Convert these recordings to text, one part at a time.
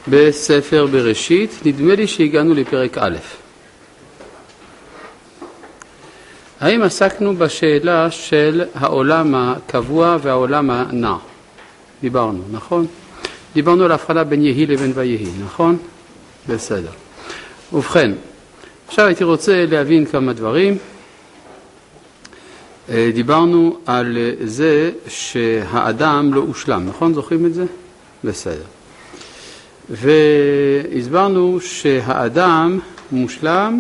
בספר בראשית, נדמה לי שהגענו לפרק א'. האם עסקנו בשאלה של העולם הקבוע והעולם הנע? דיברנו, נכון? דיברנו על ההבחנה בין יהי לבין ויהי, נכון? בסדר. ובכן, עכשיו הייתי רוצה להבין כמה דברים. דיברנו על זה שהאדם לא הושלם, נכון? זוכרים את זה? בסדר. והסברנו שהאדם מושלם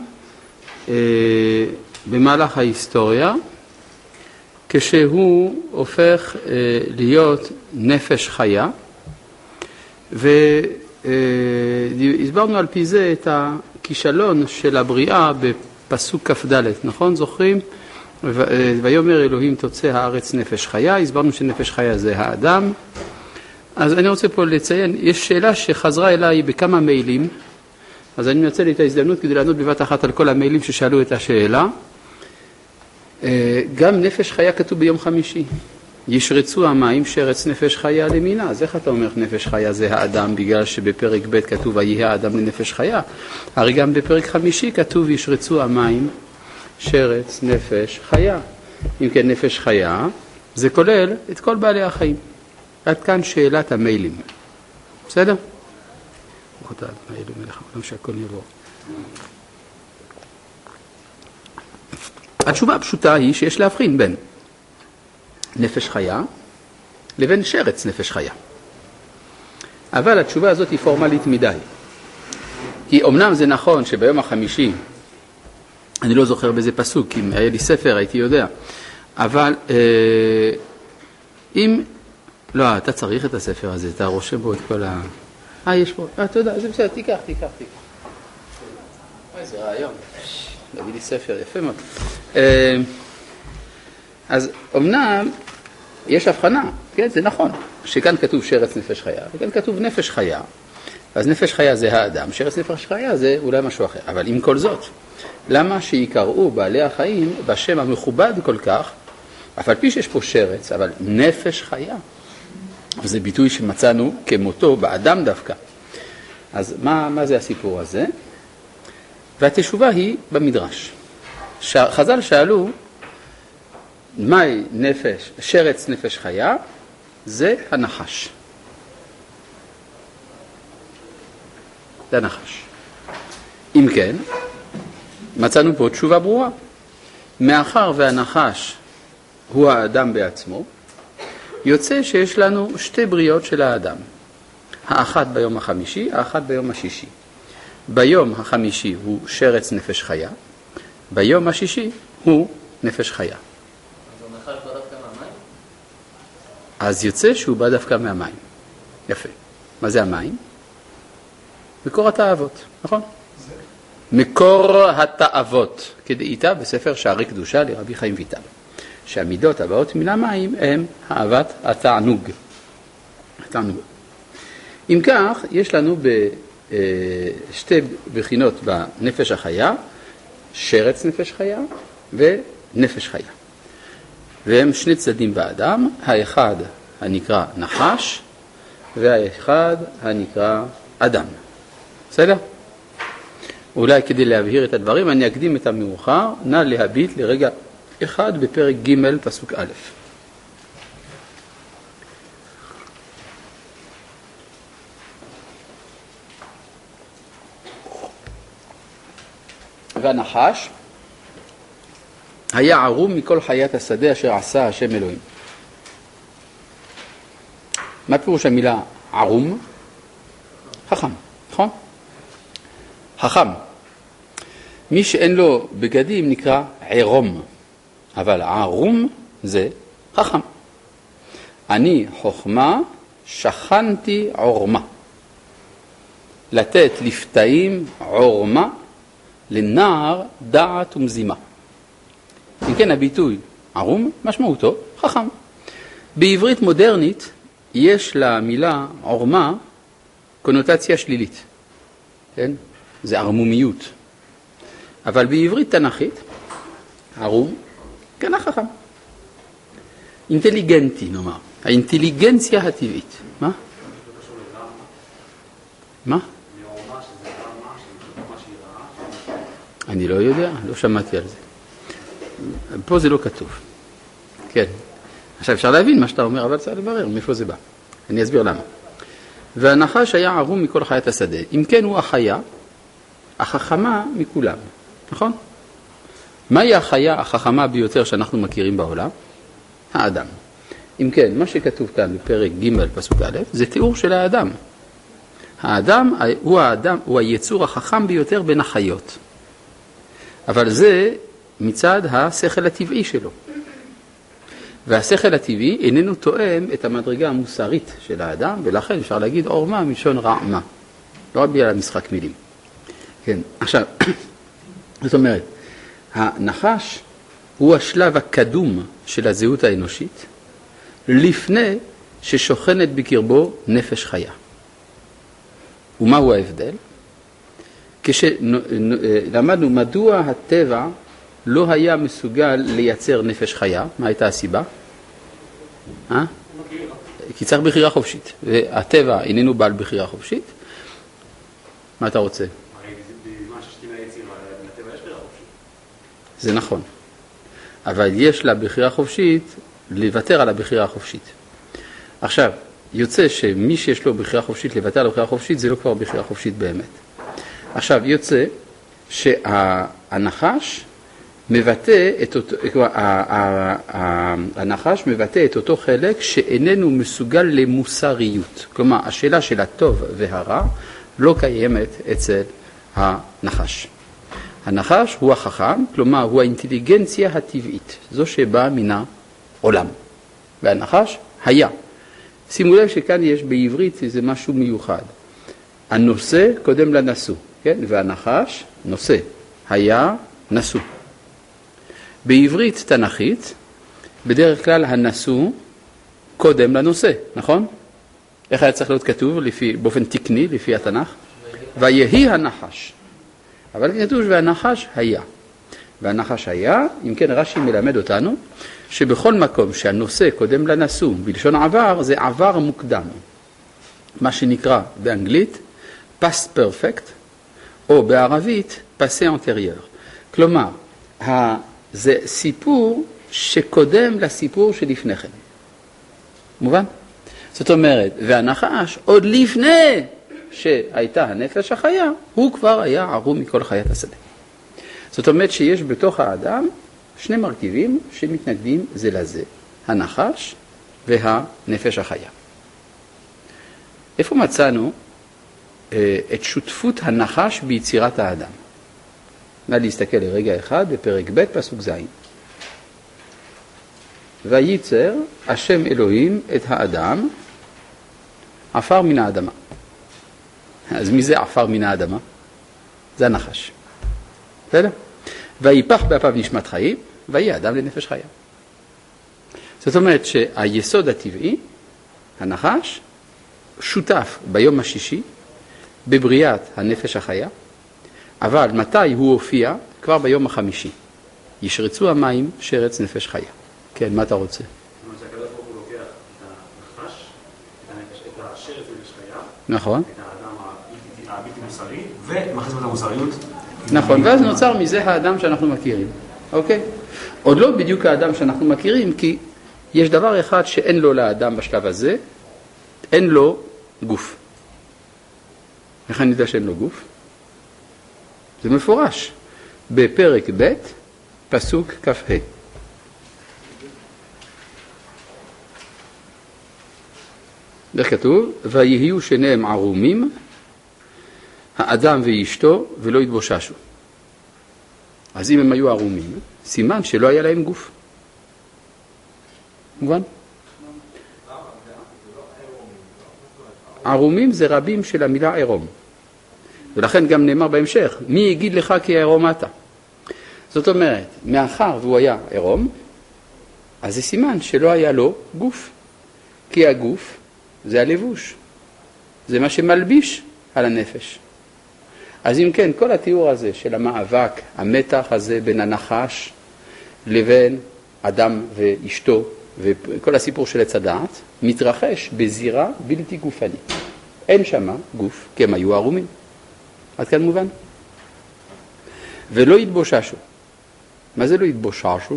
במהלך ההיסטוריה, כשהוא הופך להיות נפש חיה, והסברנו על פי זה את הכישלון של הבריאה בפסוק כ"ד, נכון? זוכרים? ויאמר אלוהים תוצא הארץ נפש חיה, הסברנו שנפש חיה זה האדם. אז אני רוצה פה לציין, יש שאלה שחזרה אליי בכמה מיילים, אז אני מנצל את ההזדמנות כדי לענות בבת אחת על כל המיילים ששאלו את השאלה. גם נפש חיה כתוב ביום חמישי. ישרצו המים שרץ נפש חיה למינה. אז איך אתה אומר נפש חיה זה האדם, בגלל שבפרק ב' כתוב ויהי האדם לנפש חיה? הרי גם בפרק חמישי כתוב ישרצו המים שרץ נפש חיה. אם כן נפש חיה, זה כולל את כל בעלי החיים. עד כאן שאלת המיילים. בסדר? אותה מיילים אליך, לא שהכל יבוא. התשובה הפשוטה היא שיש להבחין בין נפש חיה לבין שרץ נפש חיה. אבל התשובה הזאת היא פורמלית מדי. כי אמנם זה נכון שביום החמישי, אני לא זוכר באיזה פסוק, אם היה לי ספר הייתי יודע, אבל אם, לא, אתה צריך את הספר הזה, אתה רושם בו את כל יש פה, תודה, זה בסדר, תיקח. איזה רעיון. להביא לי ספר, יפה מאוד. אז אמנם יש הבחנה, כן, זה נכון, שכאן כתוב שרץ נפש חיה, וכאן כתוב נפש חיה, אז נפש חיה זה האדם, שרץ נפש חיה זה אולי משהו אחר. אבל עם כל זאת, למה שיקראו בעלי החיים בשם המכובד כל כך, אף על פי שיש פה שרץ, אבל נפש חיה? זה ביטוי שמצאנו כמותו באדם דווקא. אז מה זה הסיפור הזה? והתשובה היא במדרש. חז"ל שאלו, מהי נפש, שרץ נפש חיה? זה הנחש. זה הנחש. אם כן, מצאנו פה תשובה ברורה. מאחר והנחש הוא האדם בעצמו, יוצא שיש לנו שתי בריאות של האדם. האחת ביום החמישי, האחת ביום השישי. ביום החמישי הוא שרץ נפש חיה, ביום השישי הוא נפש חיה. אז הוא נחש בא דווקא מהמים? אז יוצא שהוא בא דווקא מהמים. יפה. מה זה המים? מקור התאוות, נכון? מקור התאוות, כדאיתה בספר שערי קדושה לרבי חיים ויטל. שהמידות הבאות מן המים הם אהבת התענוג. אם כך, יש לנו שתי בחינות בנפש החיה, שרץ נפש חיה ונפש חיה. והם שני צדדים באדם, האחד הנקרא נחש והאחד הנקרא אדם. בסדר? אולי כדי להבהיר את הדברים אני אקדים את המאוחר, נא להביט לרגע אחד בפרק ג' פסוק א'. והנחש היה ערום מכל חיית השדה אשר עשה השם אלוהים. מה פירוש המילה ערום? חכם, נכון? חכם. מי שאין לו בגדים נקרא ערום, אבל ערום זה חכם. אני חוכמה שכנתי עורמה. לתת לפתאים עורמה, לנער דעת ומזימה. אם כן הביטוי ערום משמעותו חכם. בעברית מודרנית יש למילה עורמה קונוטציה שלילית. כן? זה ערמומיות. אבל בעברית תנכית ערום כן החכם. אינטליגנטי נאמר. האינטליגנציה הטבעית. מה? מה? אני לא יודע, לא שמעתי על זה. פה זה לא כתוב. כן. עכשיו אפשר להבין מה שאתה אומר, אבל צריך לברר מאיפה זה בא. אני אסביר למה. והנחש היה ערום מכל חיית השדה. אם כן הוא החיה, החכמה מכולם. נכון? מהי החיה החכמה ביותר שאנחנו מכירים בעולם? האדם. אם כן, מה שכתוב כאן בפרק ג' פסוק א', זה תיאור של האדם. האדם הוא היצור החכם ביותר בין החיות. אבל זה מצד השכל הטבעי שלו. והשכל הטבעי איננו תואם את המדרגה המוסרית של האדם, ולכן אפשר להגיד עורמה מלשון רעמה. לא רק בגלל המשחק מילים. כן, עכשיו, זאת אומרת, הנחש הוא השלב הקדום של הזהות האנושית, לפני ששוכנת בקרבו נפש חיה. ומהו ההבדל? כשלמדנו מדוע הטבע לא היה מסוגל לייצר נפש חיה, מה הייתה הסיבה? כי צריך בחירה חופשית, והטבע איננו בעל בחירה חופשית. מה אתה רוצה? זה נכון, אבל יש לה בחירה חופשית לוותר על הבחירה החופשית. עכשיו, יוצא שמי שיש לו בחירה חופשית לוותר על הבחירה החופשית, זה לא כבר בחירה חופשית באמת. עכשיו, יוצא שהנחש מבטא את אותו חלק שאיננו מסוגל למוסריות. כלומר, השאלה של הטוב והרע לא קיימת אצל הנחש. הנחש הוא החכם, כלומר הוא האינטליגנציה הטבעית, זו שבאה מן העולם. והנחש היה. שימו לב שכאן יש בעברית איזה משהו מיוחד. הנושא קודם לנשוא, כן? והנחש נושא, היה נשוא. בעברית תנכית, בדרך כלל הנשוא קודם לנושא, נכון? איך היה צריך להיות כתוב באופן תקני לפי התנ"ך? ויהי הנחש. אבל כתוב והנחש היה. והנחש היה, אם כן רש"י מלמד אותנו, שבכל מקום שהנושא קודם לנשוא, בלשון עבר, זה עבר מוקדם. מה שנקרא באנגלית past perfect, או בערבית passé antérieur. כלומר, זה סיפור שקודם לסיפור שלפני כן. מובן? זאת אומרת, והנחש עוד לפני שהייתה הנפש החיה, הוא כבר היה ערום מכל חיית השדה. זאת אומרת שיש בתוך האדם שני מרכיבים שמתנגדים זה לזה, הנחש והנפש החיה. איפה מצאנו את שותפות הנחש ביצירת האדם? נא להסתכל לרגע אחד בפרק ב' פסוק ז'. וייצר השם אלוהים את האדם עפר מן האדמה. אז מי זה עפר מן האדמה? זה הנחש. בסדר? ויפח באפיו נשמת חיים, ויהיה אדם לנפש חיה. זאת אומרת שהיסוד הטבעי, הנחש, שותף ביום השישי בבריאת הנפש החיה, אבל מתי הוא הופיע? כבר ביום החמישי. ישרצו המים שרץ נפש חיה. כן, מה אתה רוצה? זאת אומרת שהקדוש ברוך הוא לוקח את הנחש, את השרץ נפש חיה, נכון. את האדם הבלתי מוסרי, ומכניס את המוסריות. נכון, ואז נוצר מזה האדם שאנחנו מכירים. אוקיי? עוד לא בדיוק האדם שאנחנו מכירים, כי יש דבר אחד שאין לו לאדם בשלב הזה, אין לו גוף. איך אני יודע שאין לו גוף? זה מפורש. בפרק ב' פסוק כ"ה. איך כתוב? ויהיו שניהם ערומים, האדם ואשתו, ולא יתבוששו. אז אם הם היו ערומים, סימן שלא היה להם גוף. מובן? ערומים זה רבים של המילה עירום. ולכן גם נאמר בהמשך, מי יגיד לך כי עירום אתה? זאת אומרת, מאחר והוא היה עירום, אז זה סימן שלא היה לו גוף. כי הגוף זה הלבוש. זה מה שמלביש על הנפש. אז אם כן, כל התיאור הזה של המאבק, המתח הזה בין הנחש לבין אדם ואשתו, וכל הסיפור של עץ הדעת, מתרחש בזירה בלתי גופנית. אין שמה גוף, כי הם היו ערומים. עד כאן מובן? ולא יתבוששו. מה זה לא יתבוששו?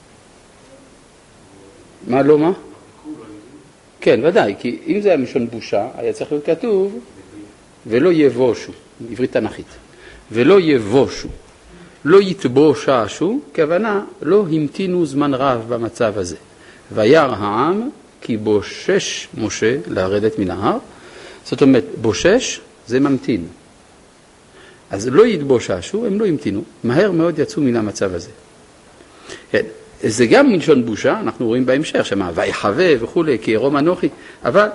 מה לא מה? כן, ודאי, כי אם זה היה מלשון בושה, היה צריך להיות כתוב ולא יבושו, עברית תנכית. ולא יבושו, לא יתבוששו, כוונה לא המתינו זמן רב במצב הזה. וירא העם כי בושש משה לרדת מן ההר. זאת אומרת, בושש זה ממתין. אז לא יתבוששו, הם לא המתינו, מהר מאוד יצאו מן המצב הזה. כן, זה גם מלשון בושה, אנחנו רואים בהמשך, שמה, ויחווה וכו', כי ירום אנוכי, אבל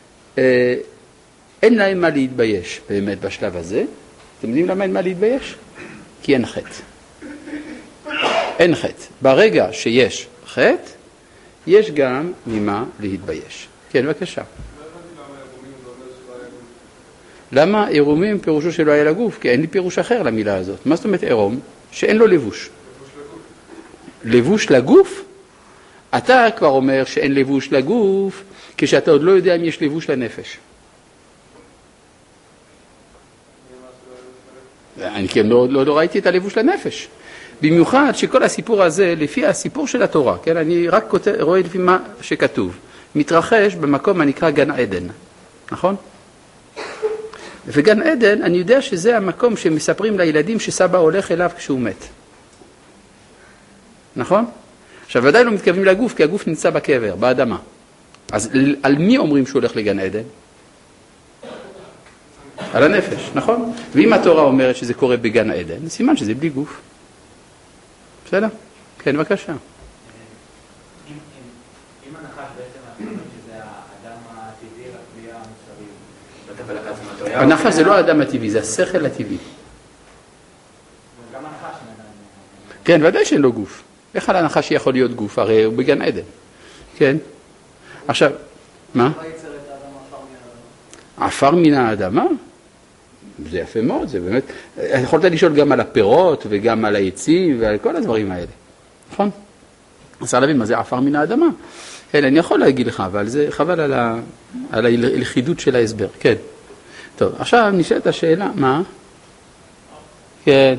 אין להם מה להתבייש באמת בשלב הזה. אתם יודעים למה אין מה להתבייש? כי אין חטא. אין חטא. ברגע שיש חטא, יש גם ממה להתבייש. כן, בבקשה. למה עירומים פירושו שלא היה לגוף? כי אין לי פירוש אחר למילה הזאת. מה זאת אומרת עירום? שאין לו לבוש. לבוש לגוף? אתה כבר אומר שאין לבוש לגוף, כשאתה עוד לא יודע אם יש לבוש לנפש. אני כן לא ראיתי את הלבוש לנפש. במיוחד שכל הסיפור הזה, לפי הסיפור של התורה, כן? אני רק רואה לפי מה שכתוב, מתרחש במקום הנקרא גן עדן, נכון? וגן עדן, אני יודע שזה המקום שמספרים לילדים שסבא הולך אליו כשהוא מת. נכון? עכשיו, ודאי לא מתכוונים לגוף, כי הגוף נמצא בקבר, באדמה. אז על מי אומרים שהוא הולך לגן עדן? על הנפש, נכון? ואם התורה אומרת שזה קורה בגן עדן, סימן שזה בלי גוף. בסדר? כן, בבקשה. אם הנחש בעצם אנחנו שזה האדם הטבעי לקביעה המוסרית. הנחש זה לא האדם הטבעי, זה השכל הטבעי. גם הנחש נדע. כן, ודאי שאין לו גוף. איך על הנחש יכול להיות גוף? הרי הוא בגן עדן. כן? עכשיו, מה? מה ייצר את האדם עפר מן האדמה? זה יפה מאוד, זה באמת. יכולת לשאול גם על הפירות וגם על העצים ועל כל הדברים האלה. נכון? אז צריך להבין מה זה עפר מן האדמה. כן, אני יכול להגיד לך, אבל זה חבל על הלכידות של ההסבר. כן. טוב, עכשיו נשאלת השאלה, מה? כן.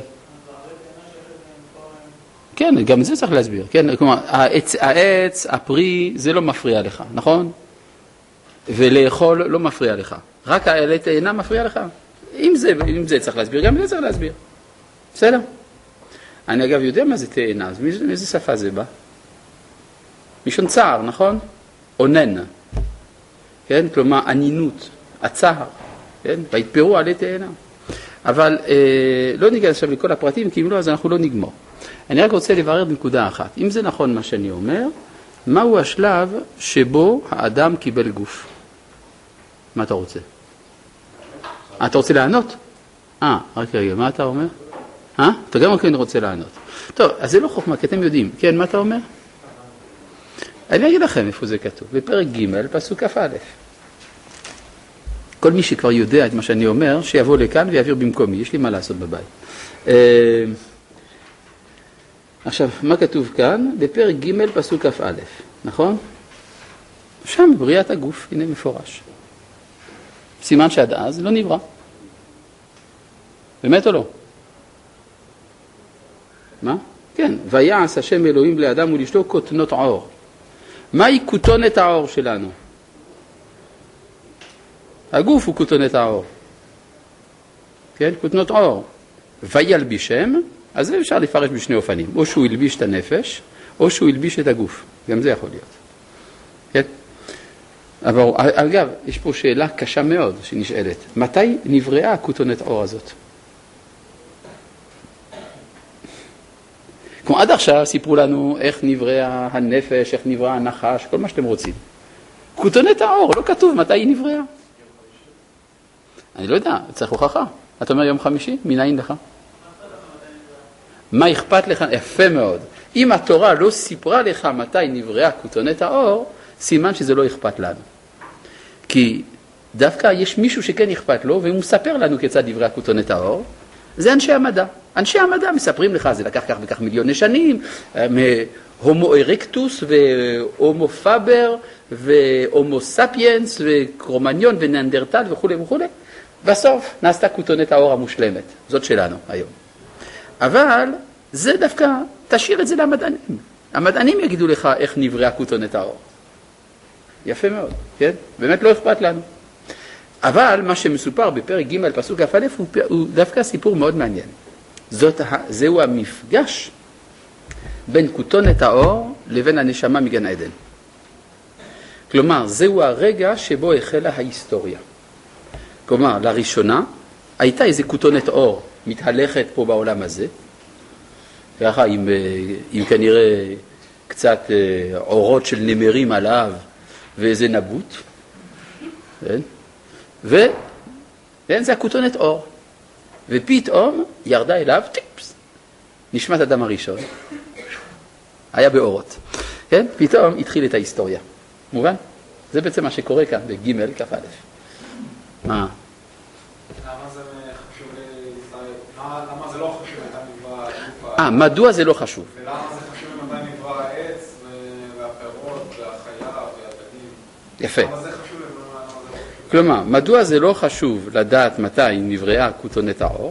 כן, גם זה צריך להסביר. כן, כלומר, העץ, הפרי, זה לא מפריע לך, נכון? ולאכול לא מפריע לך. רק העלה תאנה מפריע לך. אם זה צריך להסביר, גם זה צריך להסביר. בסדר? אני אגב יודע מה זה תאנה, אז מאיזה שפה זה בא? מלשון צער, נכון? אונן. כן? כלומר, ענינות, הצער. כן? והתפרו עלי תאנה. אבל לא ניגע עכשיו לכל הפרטים, כי אם לא, אז אנחנו לא נגמור. אני רק רוצה לברר בנקודה אחת. אם זה נכון מה שאני אומר, מהו השלב שבו האדם קיבל גוף? מה אתה רוצה? אתה רוצה לענות? רק רגע, מה אתה אומר? אתה גם כן רוצה לענות. טוב, אז זה לא חוכמה, כי אתם יודעים. כן, מה אתה אומר? אני אגיד לכם איפה זה כתוב. בפרק ג' פסוק כ"א. כל מי שכבר יודע את מה שאני אומר, שיבוא לכאן ויעביר במקומי. יש לי מה לעשות בבית. עכשיו, מה כתוב כאן? בפרק ג' פסוק כ"א, נכון? שם בריאת הגוף, הנה מפורש. סימן שעד אז לא נברא. באמת או לא? מה? כן. ויעש השם אלוהים לאדם ולאשתו כותנות עור. מהי כותונת העור שלנו? הגוף הוא כותונת העור. כן? כותנות עור. וילבישם, אז זה אפשר לפרש בשני אופנים. או שהוא ילביש את הנפש, או שהוא ילביש את הגוף. גם זה יכול להיות. כן? אבל אגב, יש פה שאלה קשה מאוד שנשאלת. מתי נבראה הכותונת עור הזאת? כמו עד עכשיו סיפרו לנו איך נבראה הנפש, איך נבראה הנחש, כל מה שאתם רוצים. כותונת העור, לא כתוב מתי היא נבראה. אני לא יודע, צריך הוכחה. אתה אומר יום חמישי? מנין לך? מה אכפת לך? יפה מאוד. אם התורה לא סיפרה לך מתי נבראה כותונת העור, סימן שזה לא אכפת לנו. כי דווקא יש מישהו שכן אכפת לו, והוא מספר לנו כיצד נבראה כותונת העור, זה אנשי המדע. אנשי המדע מספרים לך, זה לקח כך וכך מיליוני שנים, הומו ארקטוס והומו פאבר והומו ספיאנס וקרומניון ונאנדרטל וכו' וכו'. בסוף נעשתה כותונת האור המושלמת, זאת שלנו היום. אבל זה דווקא, תשאיר את זה למדענים. המדענים יגידו לך איך נבראה כותונת האור. יפה מאוד, כן? באמת לא אכפת לנו. אבל מה שמסופר בפרק ג' פסוק כ"א הוא דווקא סיפור מאוד מעניין. זהו המפגש בין כותונת האור לבין הנשמה מגן עדן. כלומר, זהו הרגע שבו החלה ההיסטוריה. כלומר, לראשונה הייתה איזו כותונת אור מתהלכת פה בעולם הזה, ככה עם כנראה קצת אורות של נמרים עליו ואיזה נבוט, כן? זה הכותונת אור. ופתאום ירדה אליו, טיפס, נשמת אדם הראשון, היה באורות. כן? פתאום התחיל את ההיסטוריה. מובן? זה בעצם מה שקורה כאן בג' כ"א. מה? למה זה חשוב לישראל? למה זה לא חשוב מתי נברא הגוף? מדוע זה לא חשוב? ולמה זה חשוב מתי נברא העץ והפירות והחיה והדגים? יפה. למה זה חשוב ולמה זה לא חשוב? כלומר, מדוע זה לא חשוב לדעת מתי נבראה כותונת האור?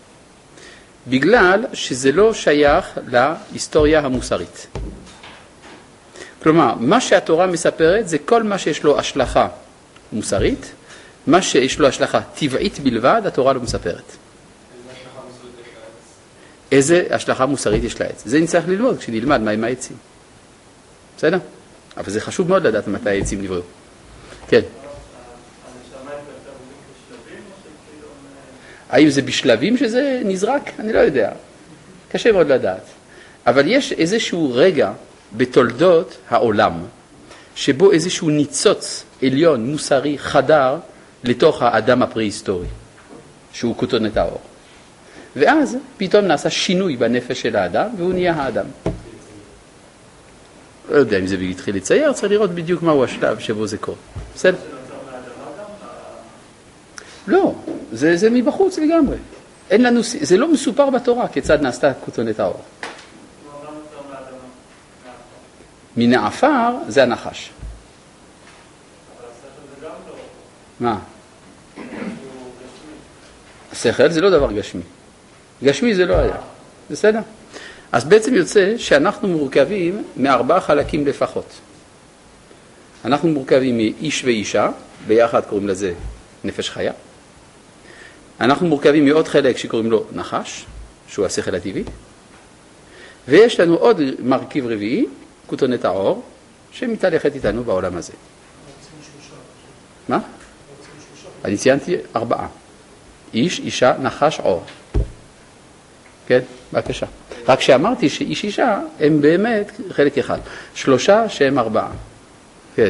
בגלל שזה לא שייך להיסטוריה המוסרית. כלומר, מה שהתורה מספרת זה כל מה שיש לו השלכה מוסרית, מה שיש לו השלכה טבעית בלבד, התורה לא מספרת. איזה השלכה מוסרית יש לעץ? זה נצטרך ללמוד כשנלמד מה עם העצים. בסדר? אבל זה חשוב מאוד לדעת מתי העצים נבראו. כן. האם זה בשלבים שזה נזרק? אני לא יודע. קשה מאוד לדעת. אבל יש איזשהו רגע בתולדות העולם, שבו איזשהו ניצוץ עליון מוסרי חדר לתוך האדם הפרה-היסטורי, שהוא כותונת האור. ואז פתאום נעשה שינוי בנפש של האדם, והוא נהיה האדם. לא יודע אם זה התחיל לצייר, צריך לראות בדיוק מהו השלב שבו זה קורה. בסדר? לא, זה מבחוץ לגמרי. אין לנו, זה לא מסופר בתורה כיצד נעשתה כותונת האור. מן העפר זה הנחש. מה? השכל זה לא דבר גשמי. גשמי זה לא היה. בסדר? אז בעצם יוצא שאנחנו מורכבים מארבעה חלקים לפחות. אנחנו מורכבים מאיש ואישה, ביחד קוראים לזה נפש חיה. אנחנו מורכבים מעוד חלק שקוראים לו נחש, שהוא השכל הטבעי. ויש לנו עוד מרכיב רביעי, כותונת האור, שמתהלכת איתנו בעולם הזה. מה? אני ציינתי 4. איש, אישה, נחש, אור. כן, בבקשה. רק שאמרתי שאיש אישה הם באמת חלק אחד. 3 שהם 4. כן.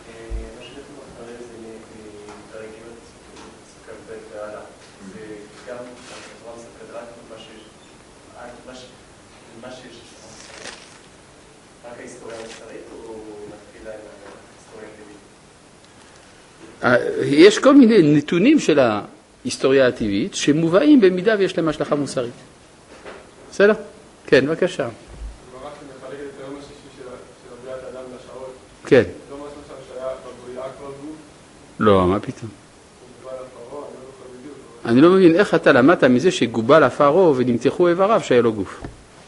יש כל מיני נתונים של ההיסטוריה הטבעית שמובאים במידה ויש להם השלכה מוסרית. בסדר? כן, בבקשה. רק שמחלק את היום השישי של הבריאת האדם לשעות. כן. לא משהו שם שהיה בבריאה כל גוף? לא, מה פתאום? אני לא מבין איך אתה למדת מזה שגובל הפרו ונמתחו איבריו שהיה לו גוף.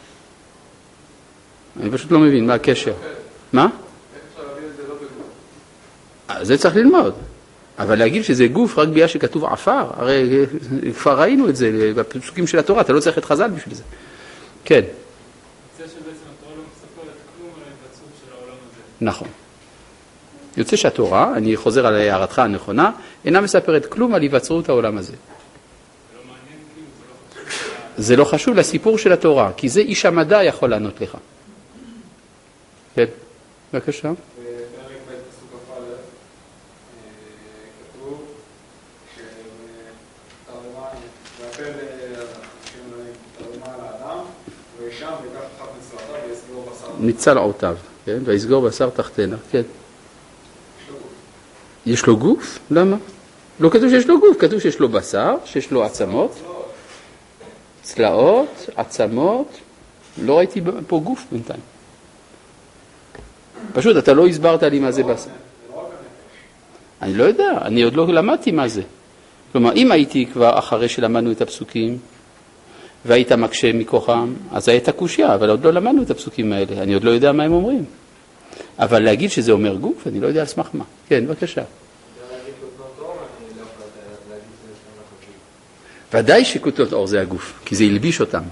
אני פשוט לא מבין מה הקשר. מה? איך אפשר להבין את זה לא בגוף? זה צריך ללמוד. אבל להגיד שזה גוף רק בגלל שכתוב עפר, הרי כבר ראינו את זה בפסוקים של התורה, אתה לא צריך את חז"ל בשביל זה. כן. יוצא שבעצם התורה לא מספרת כלום על ההתבצעות של העולם הזה. נכון. יוצא שהתורה, אני חוזר על הערתך הנכונה, אינה מספרת כלום על היווצרות העולם הזה. זה לא מעניין כלום, זה לא חשוב. זה לא חשוב לסיפור של התורה, כי זה איש המדע יכול לענות לך. כן, בבקשה. בפרק ב' פסוק כ"א כתוב תרמה לאדם וישם ויקח אחת מצלעותיו ויסגור בשר. מצלעותיו, כן? ויסגור בשר תחתנה, כן. יש לו גוף? למה? לא כתוב שיש לו גוף, כתוב שיש לו בשר, שיש לו עצמות. צלעות, עצמות, לא ראיתי פה גוף בינתיים. פשוט, אתה לא הסברת לי מה זה בשר. אני לא יודע, אני עוד לא למדתי מה זה. כלומר, אם הייתי כבר אחרי שלמדנו את הפסוקים, והיית מקשה מכוחם, אז הייתה קושיה, אבל עוד לא למדנו את הפסוקים האלה. אני עוד לא יודע מה הם אומרים. אבל להגיד שזה אומר גוף, אני לא יודע על סמך מה. כן, בבקשה. ודאי שכותות אור זה הגוף, כי זה ילביש אותם.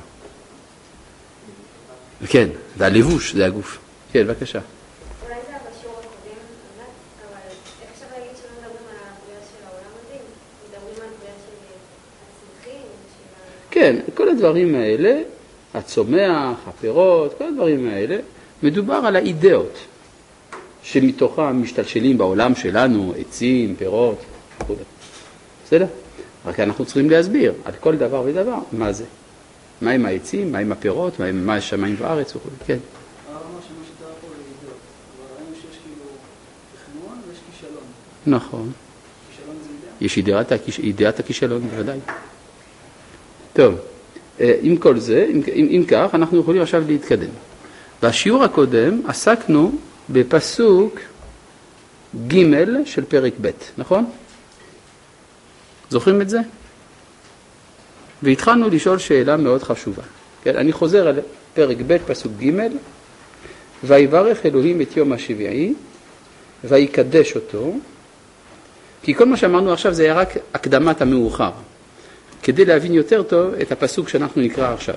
כן, והלבוש זה הגוף. כן, בבקשה. אולי זה בשיעור הקודם, אבל איך אפשר להגיד שלא מדברים על הבריאה של העולם הזה? מדברים על בריאה של הצמחים? כן, כל הדברים האלה, הצומח, הפירות, כל הדברים האלה, מדובר על האידאות שמתוכם משתלשלים בעולם שלנו, עצים, פירות, וכו'. בסדר? רק אנחנו צריכים להסביר על כל דבר ודבר מה זה. מה עם העצים, מה עם הפירות, מה השמיים וארץ וכו'. כן. הרמה שמה שתראה פה לאידאות, אבל ראינו שיש כאילו תכנון ויש כישלון. נכון. כישלון זה אידאה? יש אידאת הכישלון, בוודאי. טוב, עם כל זה, אם כך, אנחנו יכולים עכשיו להתקדם. בשיעור הקודם עסקנו בפסוק ג' של פרק ב', נכון? זוכרים את זה? והתחלנו לשאול שאלה מאוד חשובה. כן, אני חוזר על פרק ב' פסוק ג' ויברך אלוהים את יום השביעי ויקדש אותו, כי כל מה שאמרנו עכשיו זה היה רק הקדמת המאוחר, כדי להבין יותר טוב את הפסוק שאנחנו נקרא עכשיו.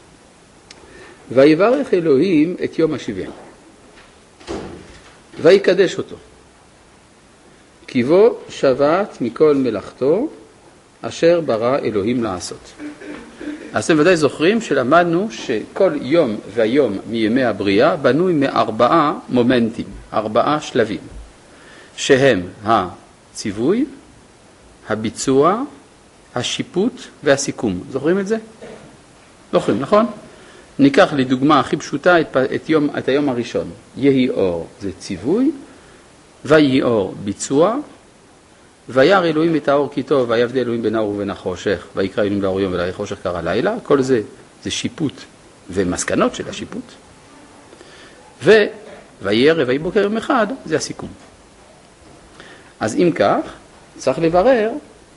ויברך אלוהים את יום השביעי ויקדש אותו, כי בו שבת מכל מלאכתו אשר ברא אלוהים לעשות. אז אתם ודאי זוכרים שלמדנו שכל יום והיום מימי הבריאה בנוי מארבעה מומנטים, 4 שלבים, שהם הציווי, הביצוע, השיפוט והסיכום. זוכרים את זה? זוכרים, נכון? ניקח לדוגמה הכי פשוטה את היום הראשון. יהי אור זה ציווי, ויהי אור ביצוע, וירא אלוהים את האור כי טוב, ויבדל אלוהים בין האור ובין החושך, ויקרא אלוהים לאור יום ולחושך קרא לילה. כל זה שיפוט ומסקנות של השיפוט. ויהי ערב ויהי בוקר יום אחד, זה הסיכום. אז אם כך, צריך לברר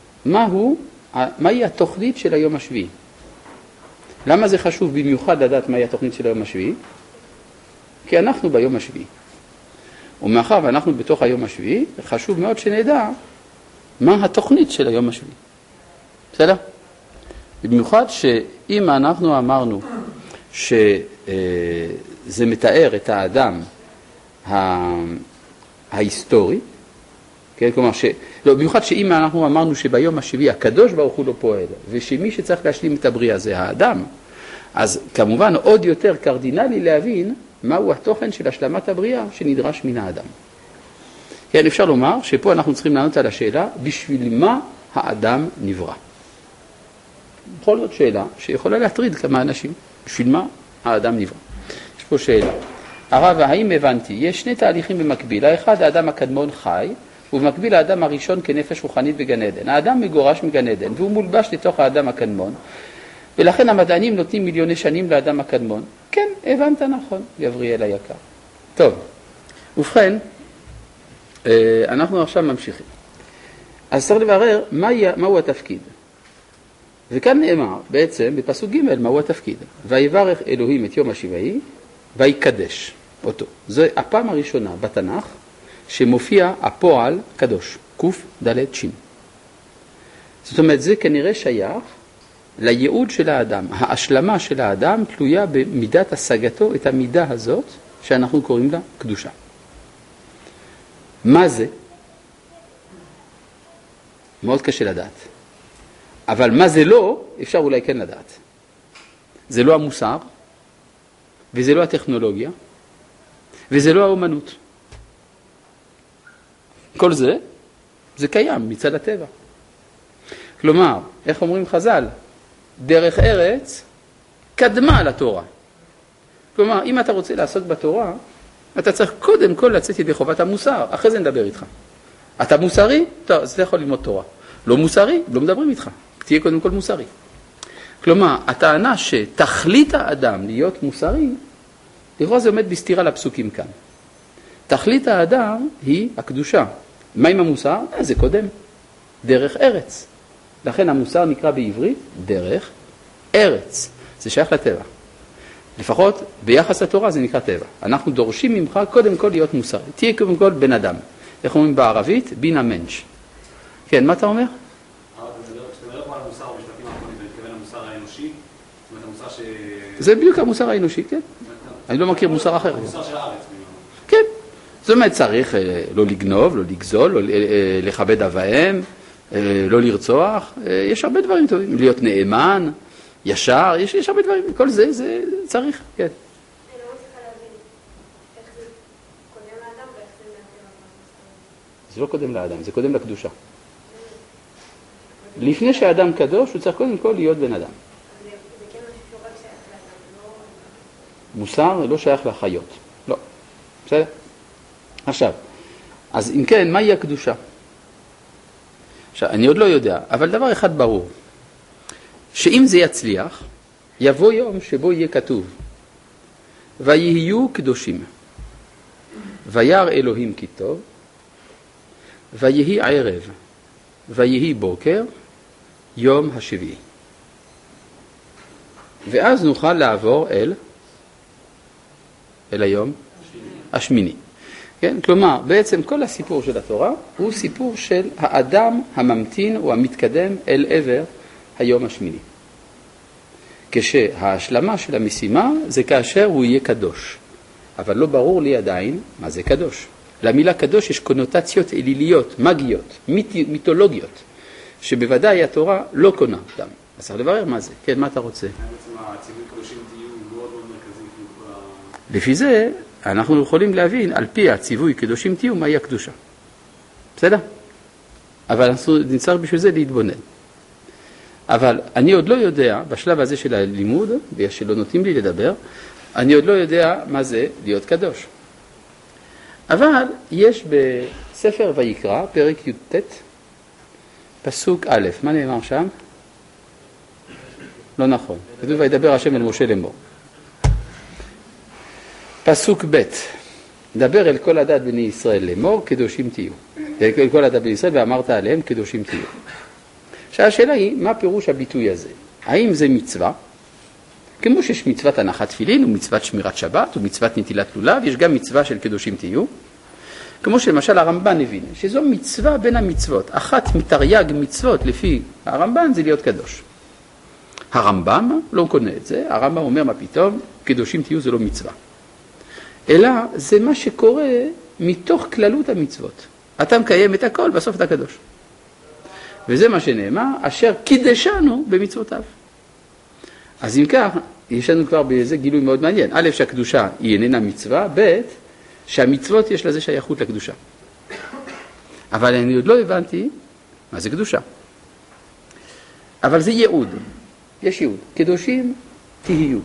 מהי התוכנית של היום השביעי. למה זה חשוב במיוחד לדעת מהי התוכנית של היום השביעי? כי אנחנו ביום השביעי. ומאחר ואנחנו בתוך היום השביעי, חשוב מאוד שנדע מה התוכנית של היום השביעי. בסדר? במיוחד שאם אנחנו אמרנו שזה מתאר את האדם ההיסטורי, כן? כלומר, במיוחד שאם אנחנו אמרנו שביום השביעי הקדוש ברוך הוא לא פועל, ושמי שצריך להשלים את הבריאה זה האדם, אז כמובן עוד יותר קרדינלי להבין מהו התוכן של השלמת הבריאה שנדרש מן האדם. כן, אפשר לומר שפה אנחנו צריכים לענות על השאלה, בשביל מה האדם נברא? בכל זאת שאלה שיכולה להטריד כמה אנשים, בשביל מה האדם נברא? יש פה שאלה. הרב, האם הבנתי? יש 2 תהליכים במקביל. האחד, האדם הקדמון חי, ובמקביל האדם הראשון כנפש רוחנית בגן עדן. האדם מגורש מגן עדן, והוא מולבש לתוך האדם הקדמון, ולכן המדענים נותנים מיליוני שנים לאדם הקדמון. כן, הבנת נכון, גבריאל היקר. טוב, ובכן, אנחנו עכשיו ממשיכים. אז צריך לברר מהו התפקיד. וכאן נאמר בעצם בפסוק ג' מהו התפקיד. ויברך אלוהים את יום השביעי ויקדש אותו. זו הפעם הראשונה בתנ"ך שמופיע הפועל קדוש, קוף ד' שין. זאת אומרת, זה כנראה שייך לייעוד של האדם. ההשלמה של האדם תלויה במידת השגתו את המידה הזאת שאנחנו קוראים לה קדושה. מה זה? מאוד קשה לדעת. אבל מה זה לא, אפשר אולי כן לדעת. זה לא המוסר, וזה לא הטכנולוגיה, וזה לא האומנות. כל זה, זה קיים מצד הטבע. כלומר, איך אומרים חז"ל? דרך ארץ קדמה לתורה. כלומר, אם אתה רוצה לעסוק בתורה, אתה צריך קודם כל לצאת ידי חובת המוסר, אחרי זה נדבר איתך. אתה מוסרי? טוב, אז אתה יכול ללמוד תורה. לא מוסרי? לא מדברים איתך. תהיה קודם כל מוסרי. כלומר, הטענה שתכלית האדם להיות מוסרי, לכאורה זה עומד בסתירה לפסוקים כאן. תכלית האדם היא הקדושה. מה עם המוסר? זה קודם. דרך ארץ. לכן המוסר נקרא בעברית דרך ארץ. זה שייך לטבע. לפחות ביחס לתורה זה נקרא טבע. אנחנו דורשים ממך קודם כל להיות מוסרי. תהיה קודם כל בן אדם. איך אומרים בערבית? בין המנש. כן, מה אתה אומר? זה בדיוק המוסר האנושי, כן. אני לא מכיר מוסר אחר. המוסר של הארץ. כן. זאת אומרת, צריך לא לגנוב, לא לגזול, לא לכבד אב ואם, לא לרצוח. יש הרבה דברים טובים. להיות נאמן, ישר, יש הרבה דברים. כל זה צריך, כן. אני לא מצליחה להבין איך זה קודם לאדם ואיך זה מאפשר. זה לא קודם לאדם, זה קודם לקדושה. לפני שהאדם קדוש, הוא צריך קודם כל להיות בן אדם. זה כן משהו שהוא רק שייך לאדם, לא... מוסר לא שייך לחיות. לא. בסדר? עכשיו, אז אם כן, מהי הקדושה? עכשיו, אני עוד לא יודע, אבל דבר אחד ברור. שאם זה יצליח, יבוא יום שבו יהיה כתוב, ויהיו קדושים, וירא אלוהים כי טוב, ויהי ערב, ויהי בוקר, יום השביעי. ואז נוכל לעבור אל היום השמיני. כן? כלומר, בעצם כל הסיפור של התורה הוא סיפור של האדם הממתין או המתקדם אל עבר היום השמיני. כשההשלמה של המשימה זה כאשר הוא יהיה קדוש. אבל לא ברור לי עדיין מה זה קדוש. למילה קדוש יש קונוטציות אליליות, מגיות, מיתולוגיות, שבוודאי התורה לא קונה אותם. אז צריך לברר מה זה. כן, מה אתה רוצה? בעצם הציווי קדושים תהיו מאוד מאוד מרכזי. לפי זה אנחנו יכולים להבין על פי הציווי קדושים תהיו מהי הקדושה. בסדר? אבל אנחנו נצטרך בשביל זה להתבונן. אבל אני עוד לא יודע, בשלב הזה של הלימוד, ושלא נותנים לי לדבר, אני עוד לא יודע מה זה להיות קדוש. אבל יש בספר ויקרא, פרק י"ט, פסוק א', מה נאמר שם? לא נכון. כתוב וידבר השם אל משה לאמור. פסוק ב', דבר אל כל עדת בני ישראל לאמור, קדושים תהיו. אל כל עדת בני ישראל ואמרת עליהם, קדושים תהיו. עכשיו השאלה היא, מה פירוש הביטוי הזה? האם זה מצווה? כמו שיש מצוות הנחת תפילין ומצוות שמירת שבת ומצוות נטילת לולב, יש גם מצווה של קדושים תהיו. כמו שלמשל הרמב"ן הבין, שזו מצווה בין המצוות. אחת מתרי"ג מצוות לפי הרמב"ן זה להיות קדוש. הרמב"ם לא קונה את זה, הרמב"ם אומר מה פתאום, קדושים תהיו זה לא מצווה. אלא זה מה שקורה מתוך כללות המצוות. אתה מקיים את הכל, בסוף אתה קדוש. וזה מה שנאמר, אשר קידשנו במצוותיו. אז אם כך, יש לנו כבר באיזה גילוי מאוד מעניין. א', שהקדושה היא איננה מצווה, ב', שהמצוות יש לזה שייכות לקדושה. אבל אני עוד לא הבנתי מה זה קדושה. אבל זה ייעוד. יש ייעוד. קדושים תהיו.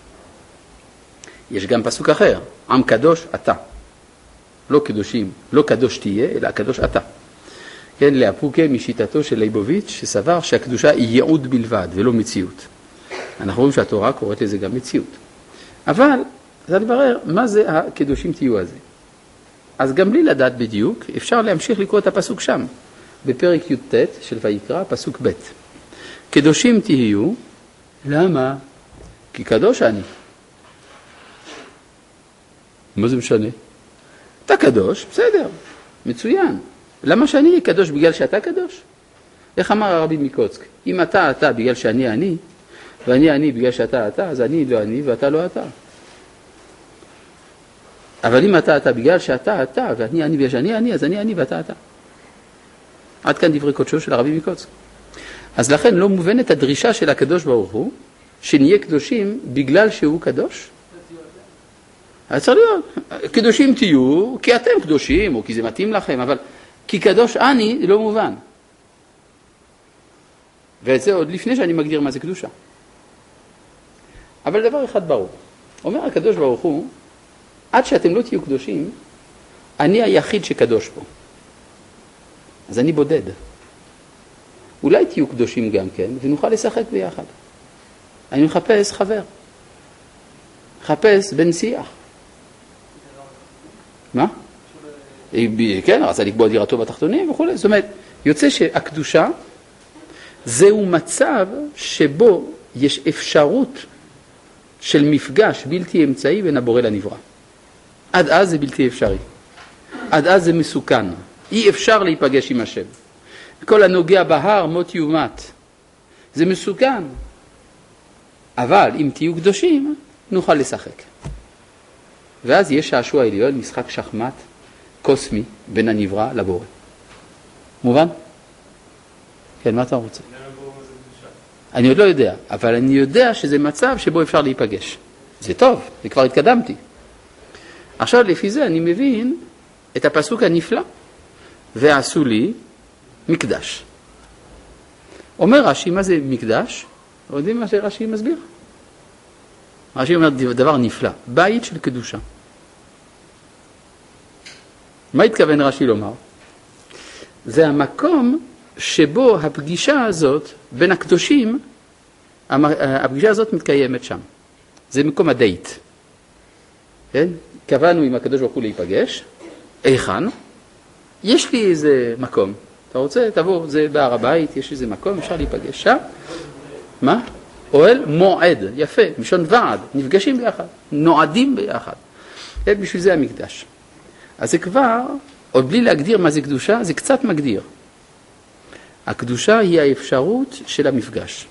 יש גם פסוק אחר, עם קדוש אתה. לא קדושים, לא קדוש תהיה, אלא קדוש אתה. כן, להפוקה משיטתו של ליבוביץ' שסבר שהקדושה היא ייעוד בלבד ולא מציאות. אנחנו רואים שהתורה קוראת לזה גם מציאות. אבל, זה לברר מה זה הקדושים תהיו הזה. אז גם בלי לדעת בדיוק, אפשר להמשיך לקרוא את הפסוק שם, בפרק י"ט של ויקרא, פסוק ב'. קדושים תהיו, למה? כי קדוש אני. מה זה משנה? אתה קדוש, בסדר, מצוין. למה שאני אהיה קדוש בגלל שאתה קדוש? איך אמר הרבי מקוצק? אם אתה בגלל שאני אני, ואני בגלל שאתה אתה, אז אני לא אני ואתה לא אתה. אבל אם אתה בגלל שאתה אתה, ואני בגלל שאני אני, אז אני ואתה אתה. עד כאן דברי קודשו של הרבי מקוצק. אז לכן לא מובנת הדרישה של הקדוש ברוך הוא, שנהיה קדושים בגלל שהוא קדוש. אז צריך להיות, קדושים תהיו, כי אתם קדושים, או כי זה מתאים לכם, אבל כי קדוש אני לא מובן. ואת זה עוד לפני שאני מגדיר מה זה קדושה. אבל דבר אחד ברור. אומר הקדוש ברוך הוא, עד שאתם לא תהיו קדושים, אני היחיד שקדוש פה. אז אני בודד. אולי תהיו קדושים גם כן, ונוכל לשחק ביחד. אני מחפש חבר. מחפש בן שיח. מה? כן, רצה לקבוע דירתו בתחתונים וכו'. זאת אומרת, יוצא שהקדושה זהו מצב שבו יש אפשרות של מפגש בלתי אמצעי בין הבורא לנברא. עד אז זה בלתי אפשרי. עד אז זה מסוכן. אי אפשר להיפגש עם השם. כל הנוגע בהר מות יומת. זה מסוכן. אבל אם תהיו קדושים, נוכל לשחק. ואז יש שעשוע עליון, משחק שחמט קוסמי בין הנברא לבורא. מובן? כן, מה אתה רוצה? אני עוד לא יודע, אבל אני יודע שזה מצב שבו אפשר להיפגש. זה טוב, זה כבר התקדמתי. עכשיו לפי זה אני מבין את הפסוק הנפלא, ועשו לי מקדש. אומר רש"י, מה זה מקדש? יודעים מה שרש"י מסביר? רש"י אומר דבר נפלא, בית של קדושה. מה התכוון רש"י לומר? זה המקום שבו הפגישה הזאת בין הקדושים, הפגישה הזאת מתקיימת שם. זה מקום הדייט. כן? קבענו עם הקדוש ברוך הוא להיפגש. איכן? יש לי איזה מקום. אתה רוצה? תבוא, זה בהר הבית, יש איזה מקום, אפשר להיפגש שם. מה? אוהל מועד, יפה, משון ועד, נפגשים ביחד, נועדים ביחד. בשביל זה המקדש. אז זה כבר, עוד בלי להגדיר מה זה קדושה, זה קצת מגדיר. הקדושה היא האפשרות של המפגש.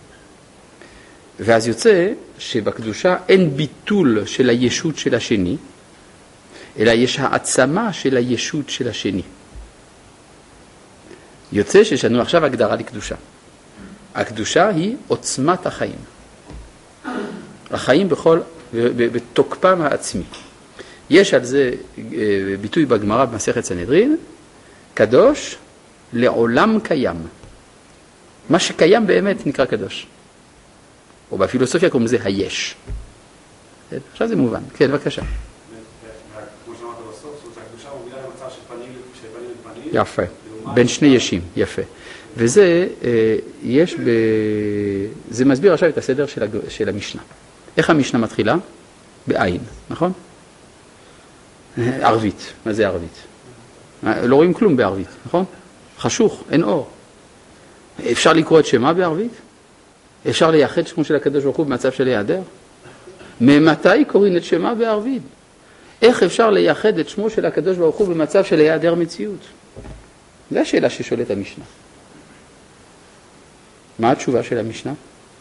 ואז יוצא שבקדושה אין ביטול של הישות של השני, אלא יש העצמה של הישות של השני. יוצא שיש לנו עכשיו הגדרה לקדושה. הקדושה היא עוצמת החיים. החיים בתוקפם העצמי. יש על זה ביטוי בגמרא במסכת סנהדרין, קדוש לעולם קיים. מה שקיים באמת נקרא קדוש. או בפילוסופיה קוראים לזה היש. עכשיו זה מובן. כן, בבקשה. כמו שאמרת בסוף, הקדושה מובילה למצב שפנים לפנים. יפה. בין שני ישים, יפה. וזה, זה מסביר עכשיו את הסדר של המשנה. איך המשנה מתחילה? בעין, נכון? ערבית. מה זה ערבית? לא רואים כלום בערבית, נכון? חשוך, אין אור. אפשר לקרוא את שמה בערבית? אפשר לייחד שמו של הקדוש ברוך הוא במצב של היעדר? ממתי קוראים את שמה בערבית? איך אפשר לייחד את שמו של הקדוש ברוך הוא במצב של היעדר מציאות? זו השאלה ששואלת המשנה. מה התשובה של המשנה?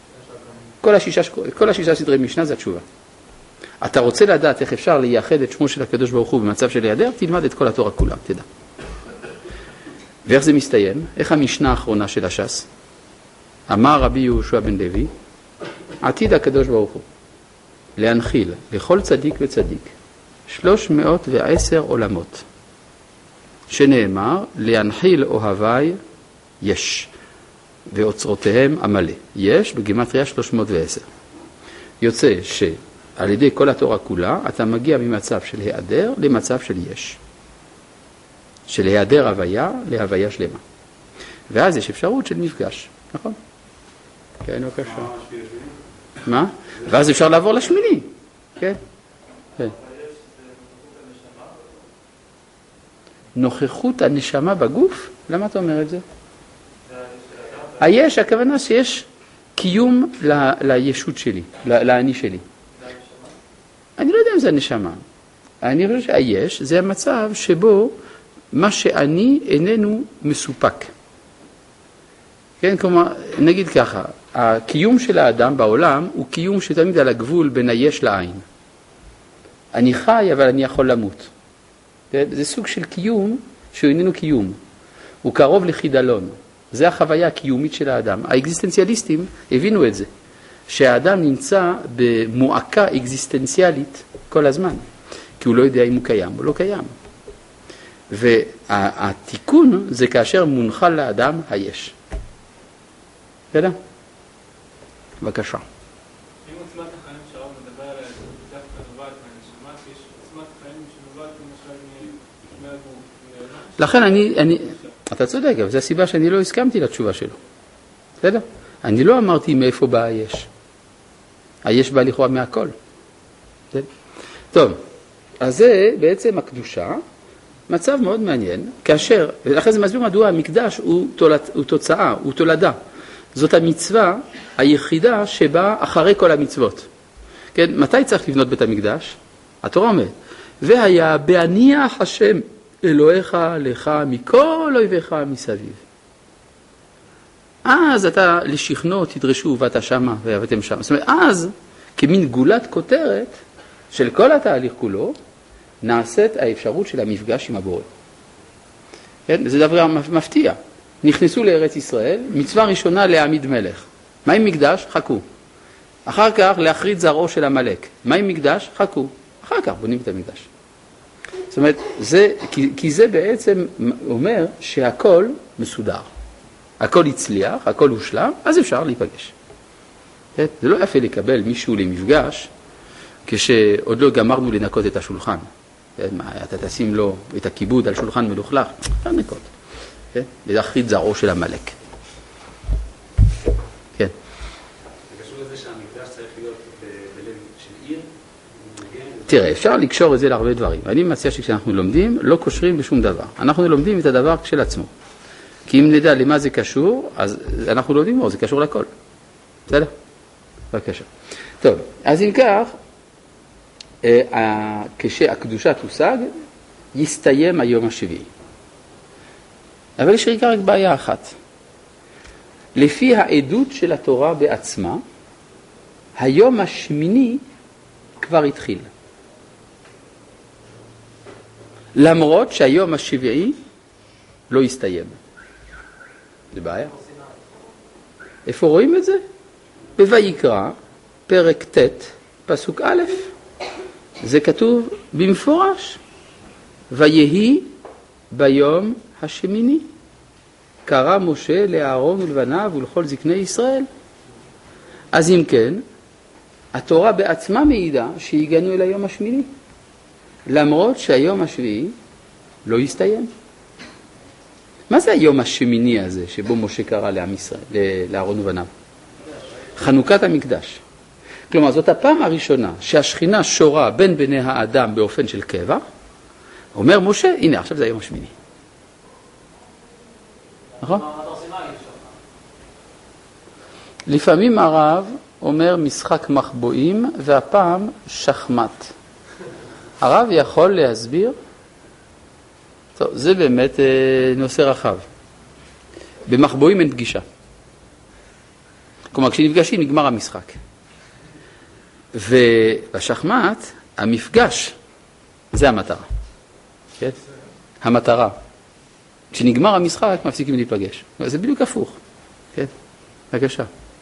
כל השישה סדרי משנה זה התשובה. אתה רוצה לדעת איך אפשר לייחד את שמו של הקדוש ברוך הוא במצב של היעדר? תלמד את כל התורה כולה, תדע. ואיך זה מסתיים? איך המשנה האחרונה של הש"ס? אמר רבי יהושע בן לוי, עתיד הקדוש ברוך הוא להנחיל לכל צדיק וצדיק 310 עולמות, שנאמר להנחיל אוהבי יש ואוצרותיהם עמלה. יש בגימטריה 310. יוצא שעל ידי כל התורה כולה אתה מגיע ממצב של היעדר למצב של יש, של היעדר הוויה להוויה שלמה, ואז יש אפשרות של מפגש, נכון? כן, בבקשה. מה? ואז אפשר לעבור לשמיני. כן? כן. נוכחות הנשמה בגוף? למה אתה אומר את זה? היש, הכוונה שיש קיום לישות שלי, לאני שלי. אני לא יודע אם זה הנשמה. אני חושב שהיש זה המצב שבו מה שאני איננו מסופק. כן, כלומר, נגיד ככה, הקיום של האדם בעולם הוא קיום שתמיד על הגבול בין היש לעין. אני חי, אבל אני יכול למות. זה סוג של קיום שהוא איננו קיום. הוא קרוב לחידלון. זה החוויה הקיומית של האדם. האקזיסטנציאליסטים הבינו את זה, שהאדם נמצא במועקה אקזיסטנציאלית כל הזמן, כי הוא לא יודע אם הוא קיים או לא קיים. והתיקון זה כאשר מונחל לאדם היש. בסדר? בבקשה. אם עוצמת החיים שהרב מדבר עליה, זה דווקא נובעת מהנשמה, כי יש עוצמת חיים שנובעת למשל מהגוף. לכן אתה צודק, אבל זו הסיבה שאני לא הסכמתי לתשובה שלו. בסדר? אני לא אמרתי מאיפה באה היש. היש בה לכאורה מהכל. כן? טוב, אז זה בעצם הקדושה, מצב מאוד מעניין, כאשר, ולכן זה מסביר מדוע המקדש הוא תוצאה, הוא תולדה. זאת המצווה היחידה שבאה אחרי כל המצוות. כן? מתי צריך לבנות בית המקדש? התורה אומרת, והיה בהניח השם אלוהיך לך מכל אויביך מסביב. אז אתה לשכנו תדרשו ובאת שמה ועבדתם שם. זאת אומרת, אז כמין גולת כותרת של כל התהליך כולו, נעשית האפשרות של המפגש עם הבורא. כן? זה דבר מפתיע. נכנסו לארץ ישראל, מצווה ראשונה להעמיד מלך. מה עם מקדש? חכו. אחר כך להחריד זרעו של המלך. מה עם מקדש? חכו. אחר כך בונים את המקדש. זאת אומרת, כי זה בעצם אומר שהכל מסודר. הכל הצליח, הכל הושלם, אז אפשר להיפגש. כן? זה לא יפה לקבל מישהו למפגש, כשעוד לא גמרנו לנקות את השולחן. כן? אתה תשים לו את הכיבוד על שולחן מלוכלך, אפשר לנקות. כן? להחריד זרעו של המלך. כן. זה קשור לזה שהמקדש צריך להיות בלב של עיר? תראה, אפשר לקשור את זה להרבה דברים. אני מציע שכשאנחנו לומדים, לא קושרים בשום דבר. אנחנו לומדים את הדבר של עצמו. כי אם נדע למה זה קשור, אז אנחנו לומדים, זה קשור לכל. בסדר? בבקשה. טוב, אז אם כך, כשהקדושה תושג, יסתיים היום השביעי. אבל יש רק בעיה אחת. לפי העדות של התורה בעצמה, היום השמיני כבר התחיל. למרות שהיום השביעי לא הסתיים. זה בעיה. איפה רואים את זה? בויקרא, פרק ט', פסוק א', זה כתוב במפורש. ויהי ביום השמיני, קרא משה לאהרון ולבניו ולכל זקני ישראל. אז אם כן, התורה בעצמה מעידה שהגענו אל היום השמיני, למרות שהיום השביעי לא הסתיים. מה זה היום השמיני הזה שבו משה קרא לעם ישראל, לאהרון ובניו? חנוכת המקדש. כלומר, זאת הפעם הראשונה שהשכינה שורה בין בני האדם באופן של קבע. אומר משה, הנה, עכשיו זה היום השמיני. נכון? לפעמים הרב אומר משחק מחבואים, והפעם שחמט. הרב יכול להסביר? טוב, זה באמת נושא רחב. במחבואים אין פגישה. כלומר, כשנפגשים נגמר המשחק. ובשחמט, המפגש, זה המטרה. כן? המטרה. כשנגמר המשחק, מפסיקים להיפגש. זה בדיוק הפוך. כן? בבקשה.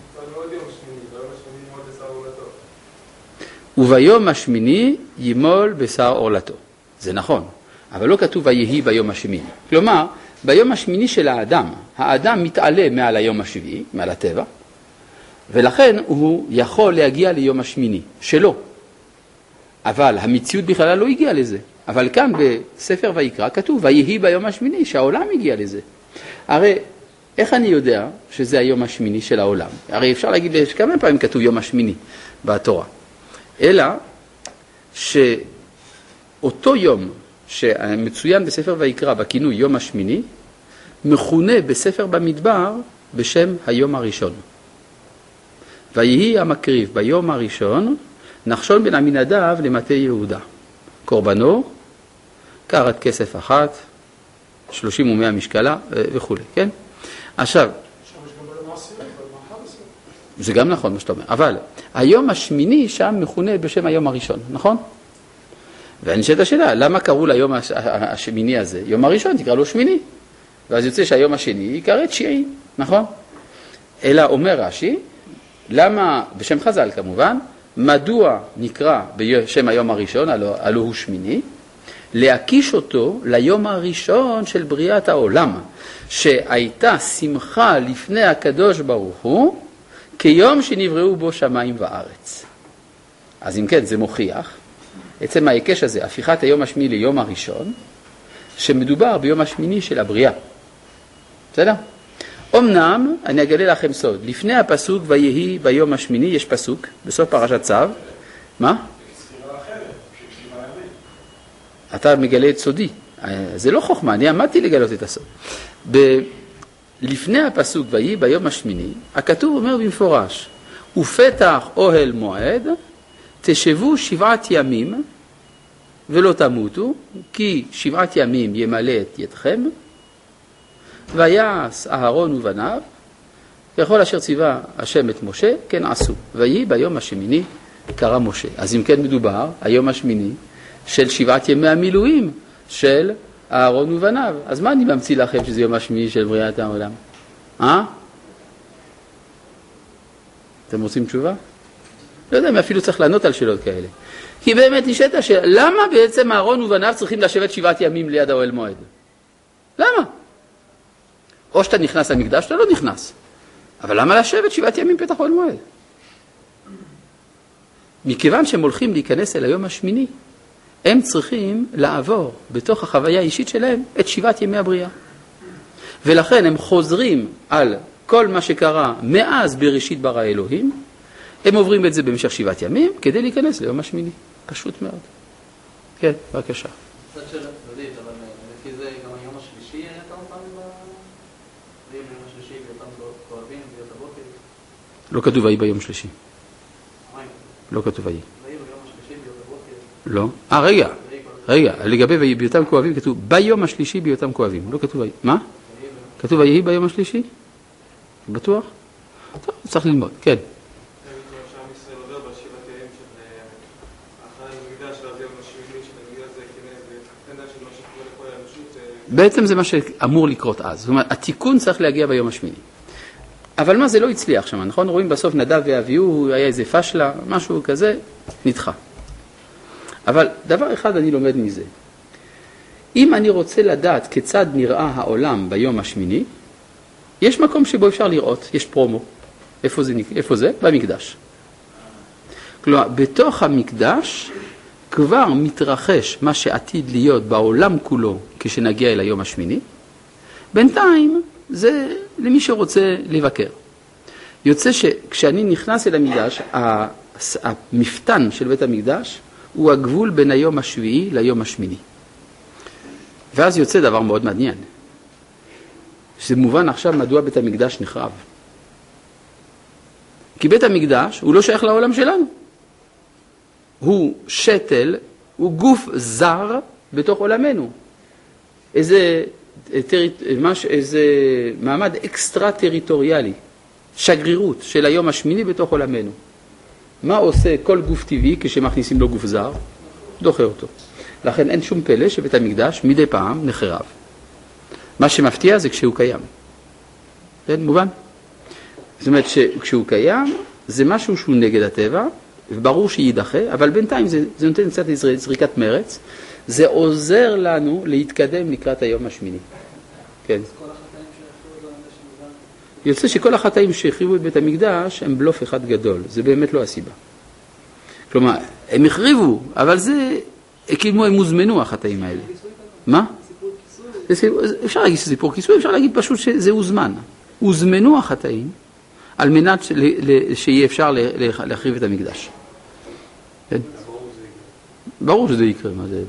וביום השמיני ימול בשר עורלתו. זה נכון, אבל לא כתוב ויהי ביום השמיני. כלומר, ביום השמיני של האדם מתעלה מעל היום השביעי, מעל הטבע, ולכן הוא יכול להגיע ליום השמיני שלו. אבל המציאות בכלל לא הגיעה לזה. אבל כאן בספר ויקרא כתוב ויהי ביום השמיני, שהעולם הגיע לזה. הרי איך אני יודע שזה היום השמיני של העולם? הרי אפשר להגיד כמה פעמים כתוב יום השמיני בתורה. אלא שאותו יום שמצוין בספר ויקרא בכינוי יום השמיני, מכונה בספר במדבר בשם היום הראשון. ויהי המקריב ביום הראשון, נחשון בן עמינדב למטה יהודה. קורבנו, קרת כסף אחת, 30 ו100 משקלה וכו'. כן? עכשיו, זה גם נכון מה שאתה אומר, אבל היום השמיני שם מכונה בשם היום הראשון, נכון? ואני שואל את השאלה, למה קראו ליום השמיני הזה? יום הראשון תקרא לו שמיני, ואז יוצא שהיום השני יקרא תשיעי, נכון? אלא אומר רש"י, למה, בשם חז"ל כמובן, מדוע נקרא בשם היום הראשון, הלא הוא שמיני, להקיש אותו ליום הראשון של בריאת העולם, שהייתה שמחה לפני הקדוש ברוך הוא, כיום שנבראו בו שמיים וארץ. אז אם כן, זה מוכיח, עצם ההיקש הזה, הפיכת היום השמיני ליום הראשון, שמדובר ביום השמיני של הבריאה. בסדר? אמנם, אני אגלה לכם סוד, לפני הפסוק ויהי ביום השמיני, יש פסוק, בסוף פרשת צו, מה? אתה מגלה את סודי, זה לא חוכמה, אני עמדתי לגלות את הסוד. לפני הפסוק ויהי ביום השמיני, הכתוב אומר במפורש, ופתח אוהל מועד, תשבו 7 ימים ולא תמותו, כי 7 ימים ימלא את ידכם, ויעש אהרון ובניו, ככל אשר ציווה השם את משה, כן עשו. ויהי ביום השמיני קרא משה. אז אם כן מדובר, היום השמיני של 7 ימי המילואים של אהרון ובניו. אז מה אני ממציא לכם שזה יום השמיני של בריאת העולם? אתם רוצים תשובה? לא יודע אם אפילו צריך לענות על שאלות כאלה. כי באמת נשאלת השאלה, למה בעצם אהרון ובניו צריכים לשבת 7 ימים ליד האוהל מועד? למה? או שאתה נכנס למקדש, אתה לא נכנס. אבל למה לשבת 7 ימים פתח אוהל מועד? מכיוון שהם הולכים להיכנס אל היום השמיני, הם צריכים לעבור בתוך החוויה האישית שלהם את 7 ימי הבריאה. ולכן הם חוזרים על כל מה שקרה מאז בראשית ברא אלוהים, הם עוברים את זה במשך 7 ימים כדי להיכנס ליום השמיני. פשוט מאוד. כן, בבקשה. קצת שאלה צדדית, אבל לפי זה גם היום השלישי היה כמה פעמים ביום השלישי באותם כואבים, ביות הבוקר? לא כתוב ויהי ביום שלישי. לא כתוב ויהי. ויהי ביום השלישי ביות הבוקר? לא. רגע, לגבי בהיותם כואבים כתוב ביום השלישי בהיותם כואבים. לא כתוב ויהי. מה? כתוב ויהי ביום השלישי? בטוח? טוב, צריך ללמוד, כן. בעצם זה מה שאמור לקרות אז. זאת אומרת, התיקון צריך להגיע ביום השמיני. אבל מה, זה לא הצליח שם, נכון? רואים בסוף נדב ואביהו, היה איזה פשלה, משהו כזה, נדחה. אבל דבר אחד אני לומד מזה. אם אני רוצה לדעת כיצד נראה העולם ביום השמיני, יש מקום שבו אפשר לראות, יש פרומו. איפה זה? במקדש. כלומר, בתוך המקדש כבר מתרחש מה שעתיד להיות בעולם כולו כשנגיע אל היום השמיני. בינתיים זה למי שרוצה לבקר. יוצא שכשאני נכנס אל המקדש, המפתן של בית המקדש הוא הגבול בין היום השביעי ליום השמיני. ואז יוצא דבר מאוד מעניין. שזה מובן עכשיו מדוע בית המקדש נחרב. כי בית המקדש הוא לא שייך לעולם שלנו. הוא שתל, הוא גוף זר בתוך עולמנו. איזה מעמד אקסטרה טריטוריאלי, שגרירות של היום השמיני בתוך עולמנו. מה עושה כל גוף טבעי כשמכניסים לו גוף זר? דוחה אותו. לכן אין שום פלא שבית המקדש מדי פעם נחרב. מה שמפתיע זה כשהוא קיים. כן, מובן? זאת אומרת שכשהוא קיים זה משהו שהוא נגד הטבע, וברור שידחה, אבל בינתיים זה נותן קצת זריקת מרץ, זה עוזר לנו להתקדם לקראת היום השמיני. כן. יוצא שכל החטאים שהחריבו את בית המקדש הם בלוף אחד גדול, זה באמת לא הסיבה. כלומר, הם החריבו, אבל זה כאילו הם מוזמנו החטאים האלה. מה? אפשר להגיד סיפור כיסוי, אפשר להגיד פשוט שזה הוזמן. הוזמנו החטאים על מנת שיהיה אפשר להחריב את המקדש. כן? ברור שזה יקרה, מה זה?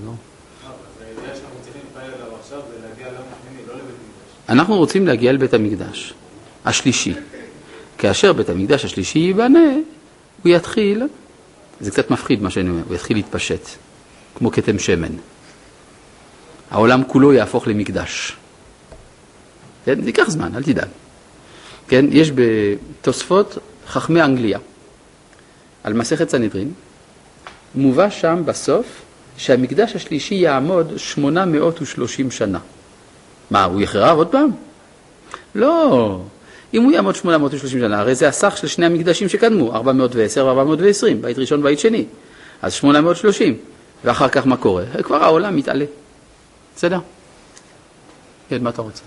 אנחנו רוצים להגיע לבית המקדש השלישי. כאשר בית המקדש השלישי ייבנה, הוא יתחיל, זה קצת מפחיד מה שאני אומר, הוא יתחיל להתפשט, כמו כתם שמן. העולם כולו יהפוך למקדש. כן? זה ייקח זמן, אל תדאג. כן? יש בתוספות חכמי אנגליה, על מסכת סנהדרין, מובא שם בסוף שהמקדש השלישי יעמוד 830 שנה. מה, הוא יחרב עוד פעם? לא. אם הוא יעמוד 830 שנה, הרי זה הסך של שני המקדשים שקדמו, 410 ו-420, בית ראשון ובית שני. אז 830. ואחר כך מה קורה? כבר העולם מתעלה. בסדר? כן, מה אתה רוצה?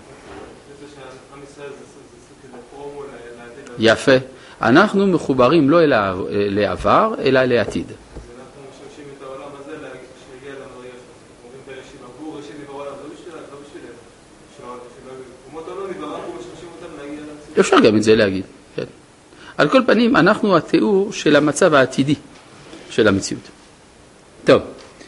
יפה. אנחנו מחוברים לא אל העבר, אלא לעתיד. אנחנו משמשים את העולם הזה שיגיע למריאה שלנו. אומרים בראשים, עבור ראשים בעולם, לא בשבילנו. אומות העולם נברא, אנחנו משמשים אותם להגיע אפשר גם את זה להגיד. כן. על כל פנים, אנחנו התיאור של המצב העתידי של המציאות. טוב,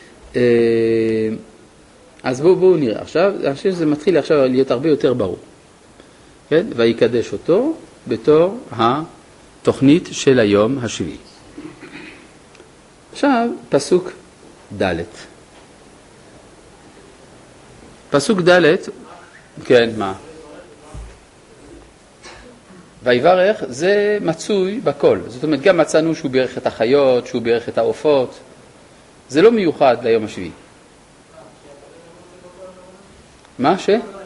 אז בואו נראה. עכשיו, אני חושב שזה מתחיל עכשיו להיות הרבה יותר ברור. כן? ויקדש אותו בתור התוכנית של היום השביעי. עכשיו, פסוק ד'. פסוק ד', כן, מה? ויברך זה מצוי בכל. זאת אומרת, גם מצאנו שהוא בירך את החיות, שהוא בירך את העופות. זה לא מיוחד ליום השביעי. מה?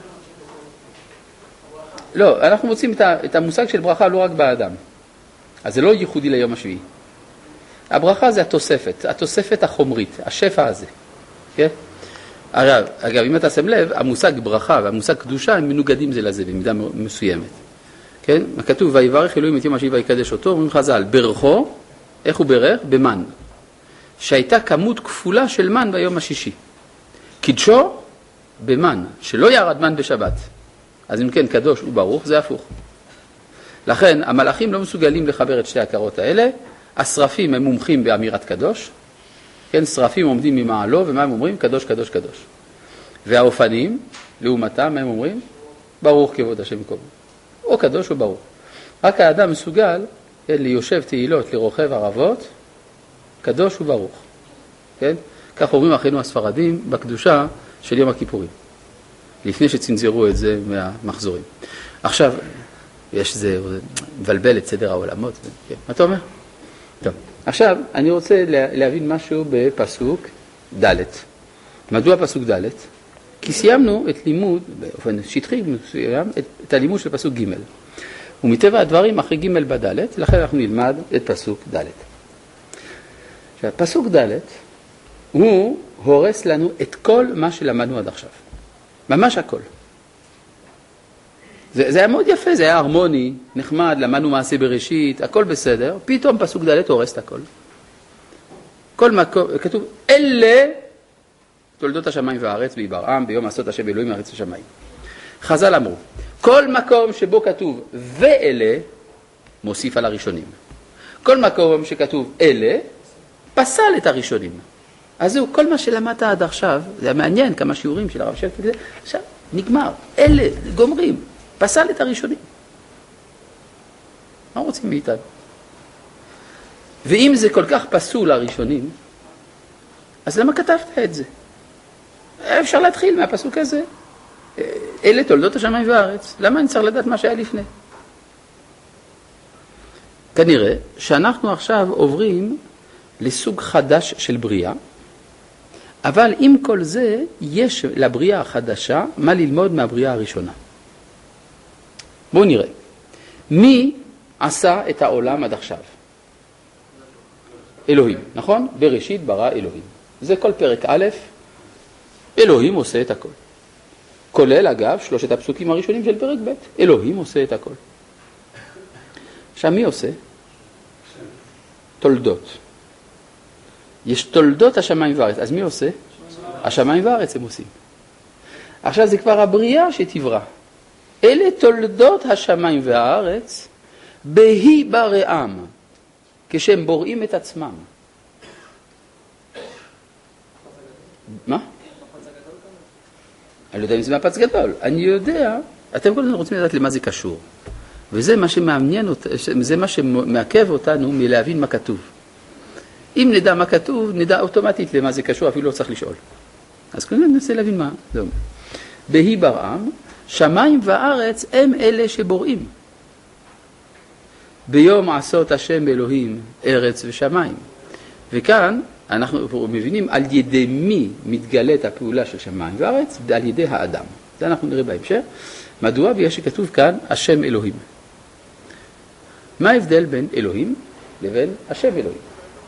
לא, אנחנו מוצאים את המושג של ברכה לא רק באדם. אז זה לא ייחודי ליום השביעי. הברכה זה התוספת החומרית, השפע הזה. כן? אגב, אם אתה שם לב, המושג ברכה והמושג קדושה הם מנוגדים זה לזה במידה מסוימת. כן? כתוב, ויברך אלוהים את יום השביעי ויקדש אותו, אומרים חז"ל, ברכו, איך הוא ברך? במן. שהייתה כמות כפולה של מן ביום השישי. קדשו במן, שלא ירד מן בשבת. אז אם כן, קדוש וברוך, זה הפוך. לכן, המלאכים לא מסוגלים לחבר את שתי הכרות האלה. השרפים הם מומחים באמירת קדוש. כן, שרפים עומדים ממעלו, ומה הם אומרים? קדוש, קדוש, קדוש. והאופנים, לעומתם, הם אומרים, ברוך כבוד השם קום. או קדוש או ברוך. רק האדם מסוגל ליושב תהילות, לרוכב ערבות, קדוש וברוך. כן? כך אומרים אחינו הספרדים בקדושה של יום הכיפורים. לפני שצנזרו את זה מהמחזורים. עכשיו, זה מבלבל את סדר העולמות. כן. מה אתה אומר? טוב. עכשיו, אני רוצה להבין משהו בפסוק ד'. מדוע פסוק ד'? כי סיימנו את לימוד, באופן שטחי מסוים, את הלימוד של פסוק ג'. ומטבע הדברים, אחרי ג' בד', לכן אנחנו נלמד את פסוק ד'. עכשיו, פסוק ד' הוא הורס לנו את כל מה שלמדנו עד עכשיו. ממש הכל. זה היה מאוד יפה, זה היה הרמוני, נחמד, למדנו מעשה בראשית, הכל בסדר, פתאום פסוק ד' הורס את הכל. כל מקום, כתוב, אלה תולדות השמיים והארץ ויברעם ביום עשות השם אלוהים הארץ השמיים. חז"ל אמרו, כל מקום שבו כתוב ואלה, מוסיף על הראשונים. כל מקום שכתוב אלה, פסל את הראשונים. אז זהו, כל מה שלמדת עד עכשיו, זה מעניין כמה שיעורים של הרב שפט, עכשיו נגמר, אלה גומרים, פסל את הראשונים. מה רוצים מאיתנו? ואם זה כל כך פסול הראשונים, אז למה כתבת את זה? אפשר להתחיל מהפסוק הזה. אלה תולדות השמיים והארץ. למה אני צריך לדעת מה שהיה לפני? כנראה שאנחנו עכשיו עוברים לסוג חדש של בריאה, אבל עם כל זה יש לבריאה החדשה מה ללמוד מהבריאה הראשונה. בואו נראה. מי עשה את העולם עד עכשיו? אלוהים, נכון? בראשית ברא אלוהים. זה כל פרק א', אלוהים עושה את הכל. כולל אגב שלושת הפסוקים הראשונים של פרק ב', אלוהים עושה את הכל. עכשיו מי עושה? תולדות. יש תולדות השמיים והארץ, אז מי עושה? השמיים והארץ הם עושים. עכשיו זה כבר הבריאה שתברא. אלה תולדות השמיים והארץ בהי ברעם, כשהם בוראים את עצמם. מה? אני לא יודע אם זה מהפץ גדול. אני יודע, אתם כל הזמן רוצים לדעת למה זה קשור. וזה מה שמעניין, זה מה שמעכב אותנו מלהבין מה כתוב. אם נדע מה כתוב, נדע אוטומטית למה זה קשור, אפילו לא צריך לשאול. אז כנראה ננסה להבין מה. זה אומר. בהי ברעם, שמיים וארץ הם אלה שבוראים. ביום עשות השם אלוהים ארץ ושמיים. וכאן אנחנו מבינים על ידי מי מתגלית הפעולה של שמיים וארץ, על ידי האדם. זה אנחנו נראה בהמשך. מדוע? בגלל שכתוב כאן השם אלוהים. מה ההבדל בין אלוהים לבין השם אלוהים?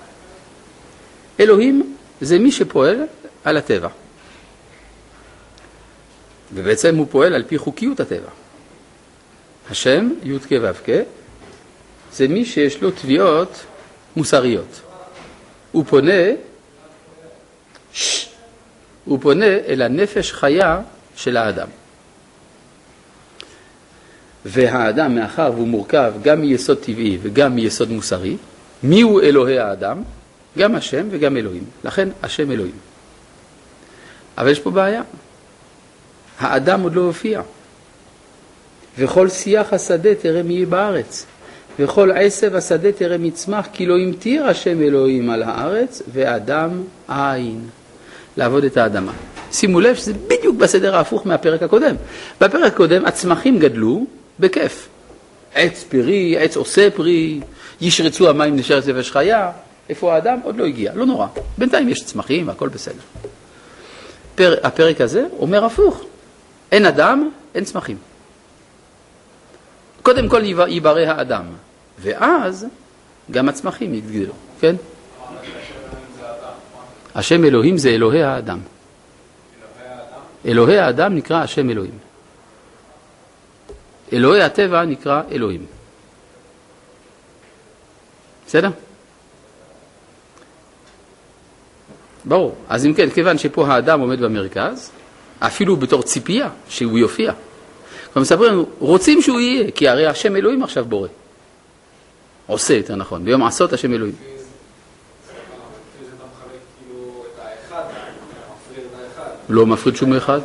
אלוהים זה מי שפועל על הטבע. ובעצם הוא פועל על פי חוקיות הטבע. השם, י' כ' ו' כ', זה מי שיש לו תביעות מוסריות. הוא פונה אל הנפש חיה של האדם. והאדם מאחר והוא מורכב גם מיסוד טבעי וגם מיסוד מוסרי, מי הוא אלוהי האדם? גם השם וגם אלוהים. לכן השם אלוהים. אבל יש פה בעיה. האדם עוד לא הופיע. וכל שיח השדה תרם יהיה בארץ. וכל עשב השדה תרם יצמח, כי לא המטיר השם אלוהים על הארץ, ואדם אין. לעבוד את האדמה. שימו לב שזה בדיוק בסדר ההפוך מהפרק הקודם. בפרק הקודם הצמחים גדלו בכיף. עץ פרי, עץ עושה פרי, ישרצו המים נשארת נפש חיה. איפה האדם? עוד לא הגיע, לא נורא. בינתיים יש צמחים והכל בסדר. הפרק הזה אומר הפוך. אין אדם, אין צמחים. קודם כל ייברא האדם, ואז גם הצמחים יגדלו, כן? השם אלוהים זה אלוהי האדם. אלוהי האדם נקרא השם אלוהים. אלוהי הטבע נקרא אלוהים. בסדר? ברור. אז אם כן, כיוון שפה האדם עומד במרכז, אפילו בתור ציפייה שהוא יופיע. כבר מספרים לנו, רוצים שהוא יהיה, כי הרי השם אלוהים עכשיו בורא. עושה יותר נכון, ביום עשות השם אלוהים. לא מפריד שום אחד.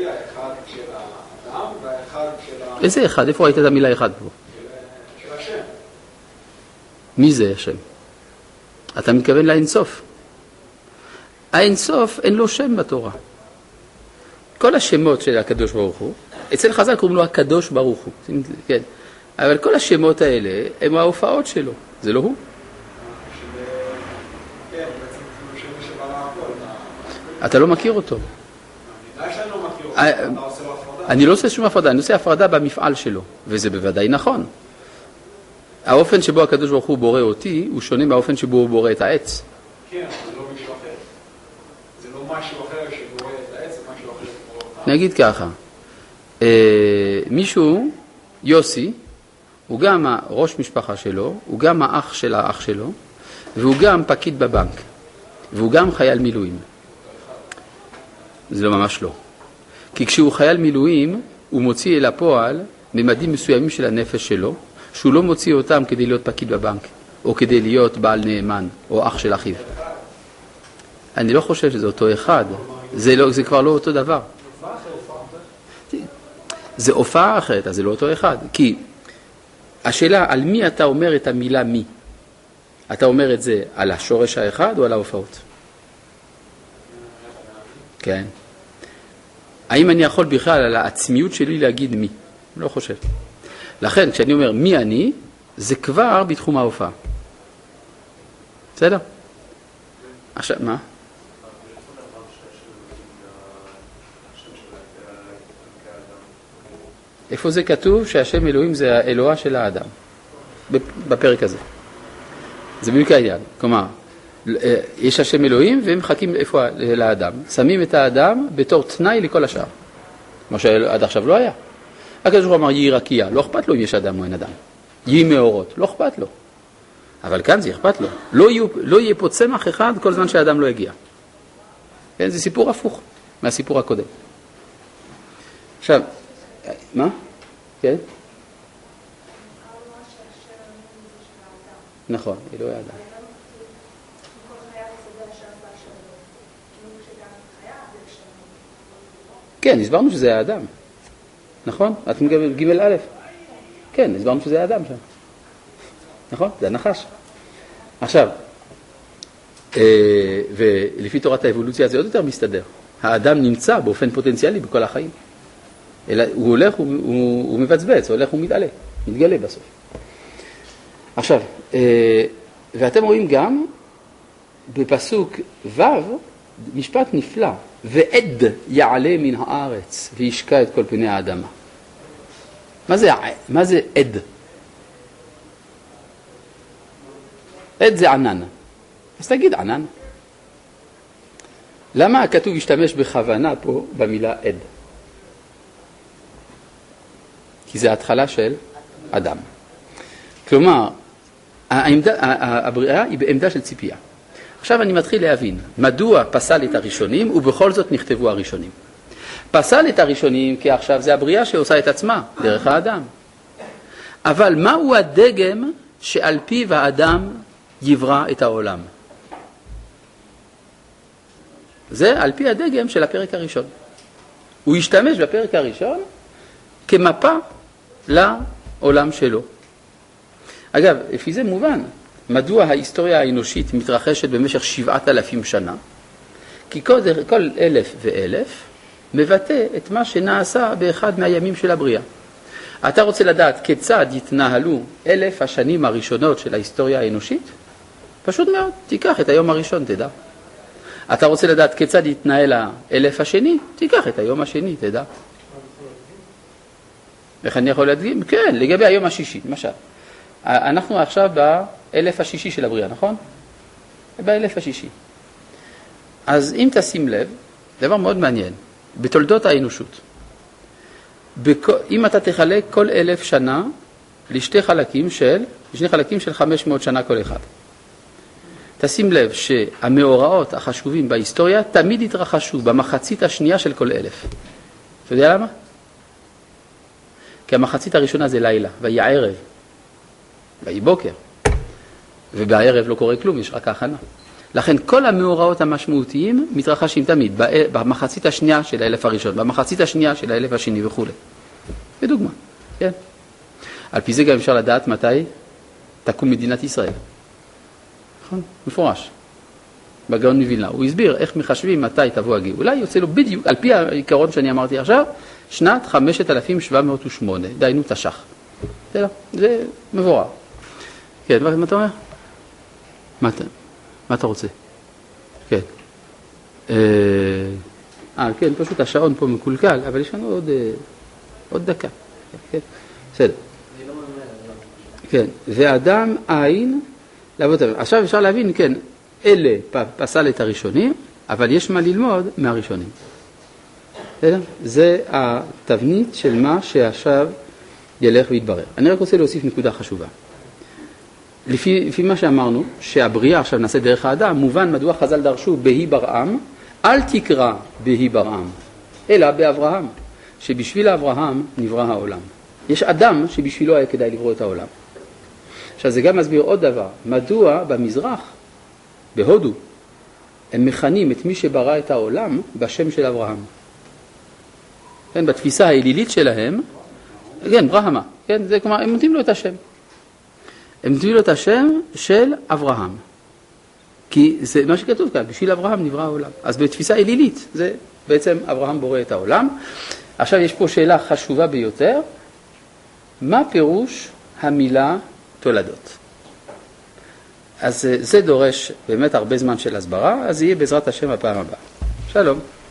איזה אחד? איפה ראית את המילה אחד פה? של השם. מי זה השם? אתה מתכוון לאינסוף. האינסוף אין לו שם בתורה. כל השמות של הקדוש ברוך הוא, אצל חז"ל קוראים לו הקדוש ברוך הוא. כן. אבל כל השמות האלה הם ההופעות שלו. זה לא הוא? כן, בעצם שם שברא הכל. אתה לא מכיר אותו. אני יודע שאני לא מכיר אותו, אתה עושה לו הפרדה. אני לא עושה שום הפרדה, אני עושה הפרדה במפעל שלו, וזה בוודאי נכון. האופן שבו הקדוש ברוך הוא בורא אותי, הוא שונה מהאופן שבו הוא בורא את העץ. כן, אבל זה לא מישהו אחר. זה לא משהו אחר שבורא את העץ, זה משהו אחר שבורא אותה. נגיד ככה, מישהו, יוסי, הוא גם ראש משפחה שלו, הוא גם האח של האח שלו, והוא גם פקיד בבנק, והוא גם חייל מילואים. זה לא ממש לא. כי כשהוא חייל מילואים, הוא מוציא אל הפועל ממדים מסוימים של הנפש שלו, שהוא לא מוציא אותם כדי להיות פקיד בבנק, או כדי להיות בעל נאמן, או אח של אחיו. אני לא חושב שזה אותו אחד. זה כבר לא אותו דבר. זה הופעה אחרת, אז זה לא אותו אחד. כי השאלה, על מי אתה אומר את המילה מי? אתה אומר את זה על השורש האחד או על ההופעות? כן. האם אני יכול בכלל על העצמיות שלי להגיד מי? לא חושב. לכן, כשאני אומר מי אני, זה כבר בתחום ההופעה. בסדר? עכשיו, מה? איפה זה כתוב שהשם אלוהים זה האלוה של האדם? בפרק הזה. זה בדיוק העניין. כלומר, יש השם אלוהים והם מחכים איפה לאדם. שמים את האדם בתור תנאי לכל השאר. כמו שעד עכשיו לא היה. הקדוש ברוך הוא אמר יהי רקיע, לא אכפת לו אם יש אדם או אין אדם. יהי מאורות, לא אכפת לו. אבל כאן זה אכפת לו. לא יהיה פה צמח אחד כל זמן שהאדם לא יגיע. כן, זה סיפור הפוך מהסיפור הקודם. עכשיו, מה? כן? נכון, אלוהי האדם. כן, הסברנו שזה האדם. נכון? את ג' א'. כן, הסברנו שזה האדם שם. נכון? זה הנחש. עכשיו, ולפי תורת האבולוציה זה עוד יותר מסתדר. האדם נמצא באופן פוטנציאלי בכל החיים. אלא הוא הולך, הוא מבצבץ, הוא הולך, הוא מתגלה בסוף. עכשיו, ואתם רואים גם בפסוק ו' משפט נפלא, ועד יעלה מן הארץ וישקע את כל פני האדמה. מה זה עד? עד זה ענן. אז תגיד ענן. למה הכתוב ישתמש בכוונה פה במילה עד? כי זה ההתחלה של אדם. כלומר, הבריאה היא בעמדה של ציפייה. עכשיו אני מתחיל להבין, מדוע פסל את הראשונים ובכל זאת נכתבו הראשונים. פסל את הראשונים כי עכשיו זה הבריאה שעושה את עצמה דרך האדם. אבל מהו הדגם שעל פיו האדם יברא את העולם? זה על פי הדגם של הפרק הראשון. הוא השתמש בפרק הראשון כמפה לעולם שלו. אגב, לפי זה מובן, מדוע ההיסטוריה האנושית מתרחשת במשך 7,000 שנה? כי כל 1,000 ו1,000 מבטא את מה שנעשה באחד מהימים של הבריאה. אתה רוצה לדעת כיצד יתנהלו 1,000 השנים הראשונות של ההיסטוריה האנושית? פשוט מאוד, תיקח את היום הראשון, תדע. אתה רוצה לדעת כיצד יתנהל 1,000 השני? תיקח את היום השני, תדע. איך אני יכול להדגים? כן, לגבי היום השישי, למשל. אנחנו עכשיו ב1,000 השישי של הבריאה, נכון? ב1,000 השישי. אז אם תשים לב, דבר מאוד מעניין, בתולדות האנושות, אם אתה תחלק כל 1,000 שנה לשני חלקים של 500 שנה כל אחד. תשים לב שהמאורעות החשובים בהיסטוריה תמיד התרחשו במחצית השנייה של כל 1,000. אתה יודע למה? כי המחצית הראשונה זה לילה, והיא ערב, והיא בוקר, ובערב לא קורה כלום, יש רק ההכנה. לכן כל המאורעות המשמעותיים מתרחשים תמיד במחצית השנייה של 1,000 הראשון, במחצית השנייה של 1,000 השני וכו'. בדוגמה, כן? על פי זה גם אפשר לדעת מתי תקום מדינת ישראל. נכון? מפורש. בגאון מווילנה. הוא הסביר איך מחשבים מתי תבוא הגאולה, יוצא לו בדיוק, על פי העיקרון שאני אמרתי עכשיו, שנת 5708, דיינו תש"ח. זה מבורר. כן, מה אתה אומר? מה אתה רוצה? כן. כן, פשוט השעון פה מקולקל, אבל יש לנו עוד דקה. כן, בסדר. כן, ואדם עין לעבוד. עכשיו אפשר להבין, כן, אלה פסל את הראשונים, אבל יש מה ללמוד מהראשונים. בסדר? זה התבנית של מה שעכשיו ילך ויתברר. אני רק רוצה להוסיף נקודה חשובה. לפי מה שאמרנו, שהבריאה עכשיו נעשה דרך האדם, מובן מדוע חז"ל דרשו בהי ברעם, אל תקרא בהי ברעם, אלא באברהם, שבשביל אברהם נברא העולם. יש אדם שבשבילו היה כדאי לברוא את העולם. עכשיו זה גם מסביר עוד דבר, מדוע במזרח, בהודו, הם מכנים את מי שברא את העולם בשם של אברהם. כן, בתפיסה האלילית שלהם, כן, ברהמה, כן, זה כלומר, הם נותנים לו את השם. הם נותנים לו את השם של אברהם. כי זה מה שכתוב כאן, בשביל אברהם נברא העולם. אז בתפיסה אלילית, זה בעצם אברהם בורא את העולם. עכשיו יש פה שאלה חשובה ביותר, מה פירוש המילה תולדות? אז זה דורש באמת הרבה זמן של הסברה, אז יהיה בעזרת השם הפעם הבאה. שלום.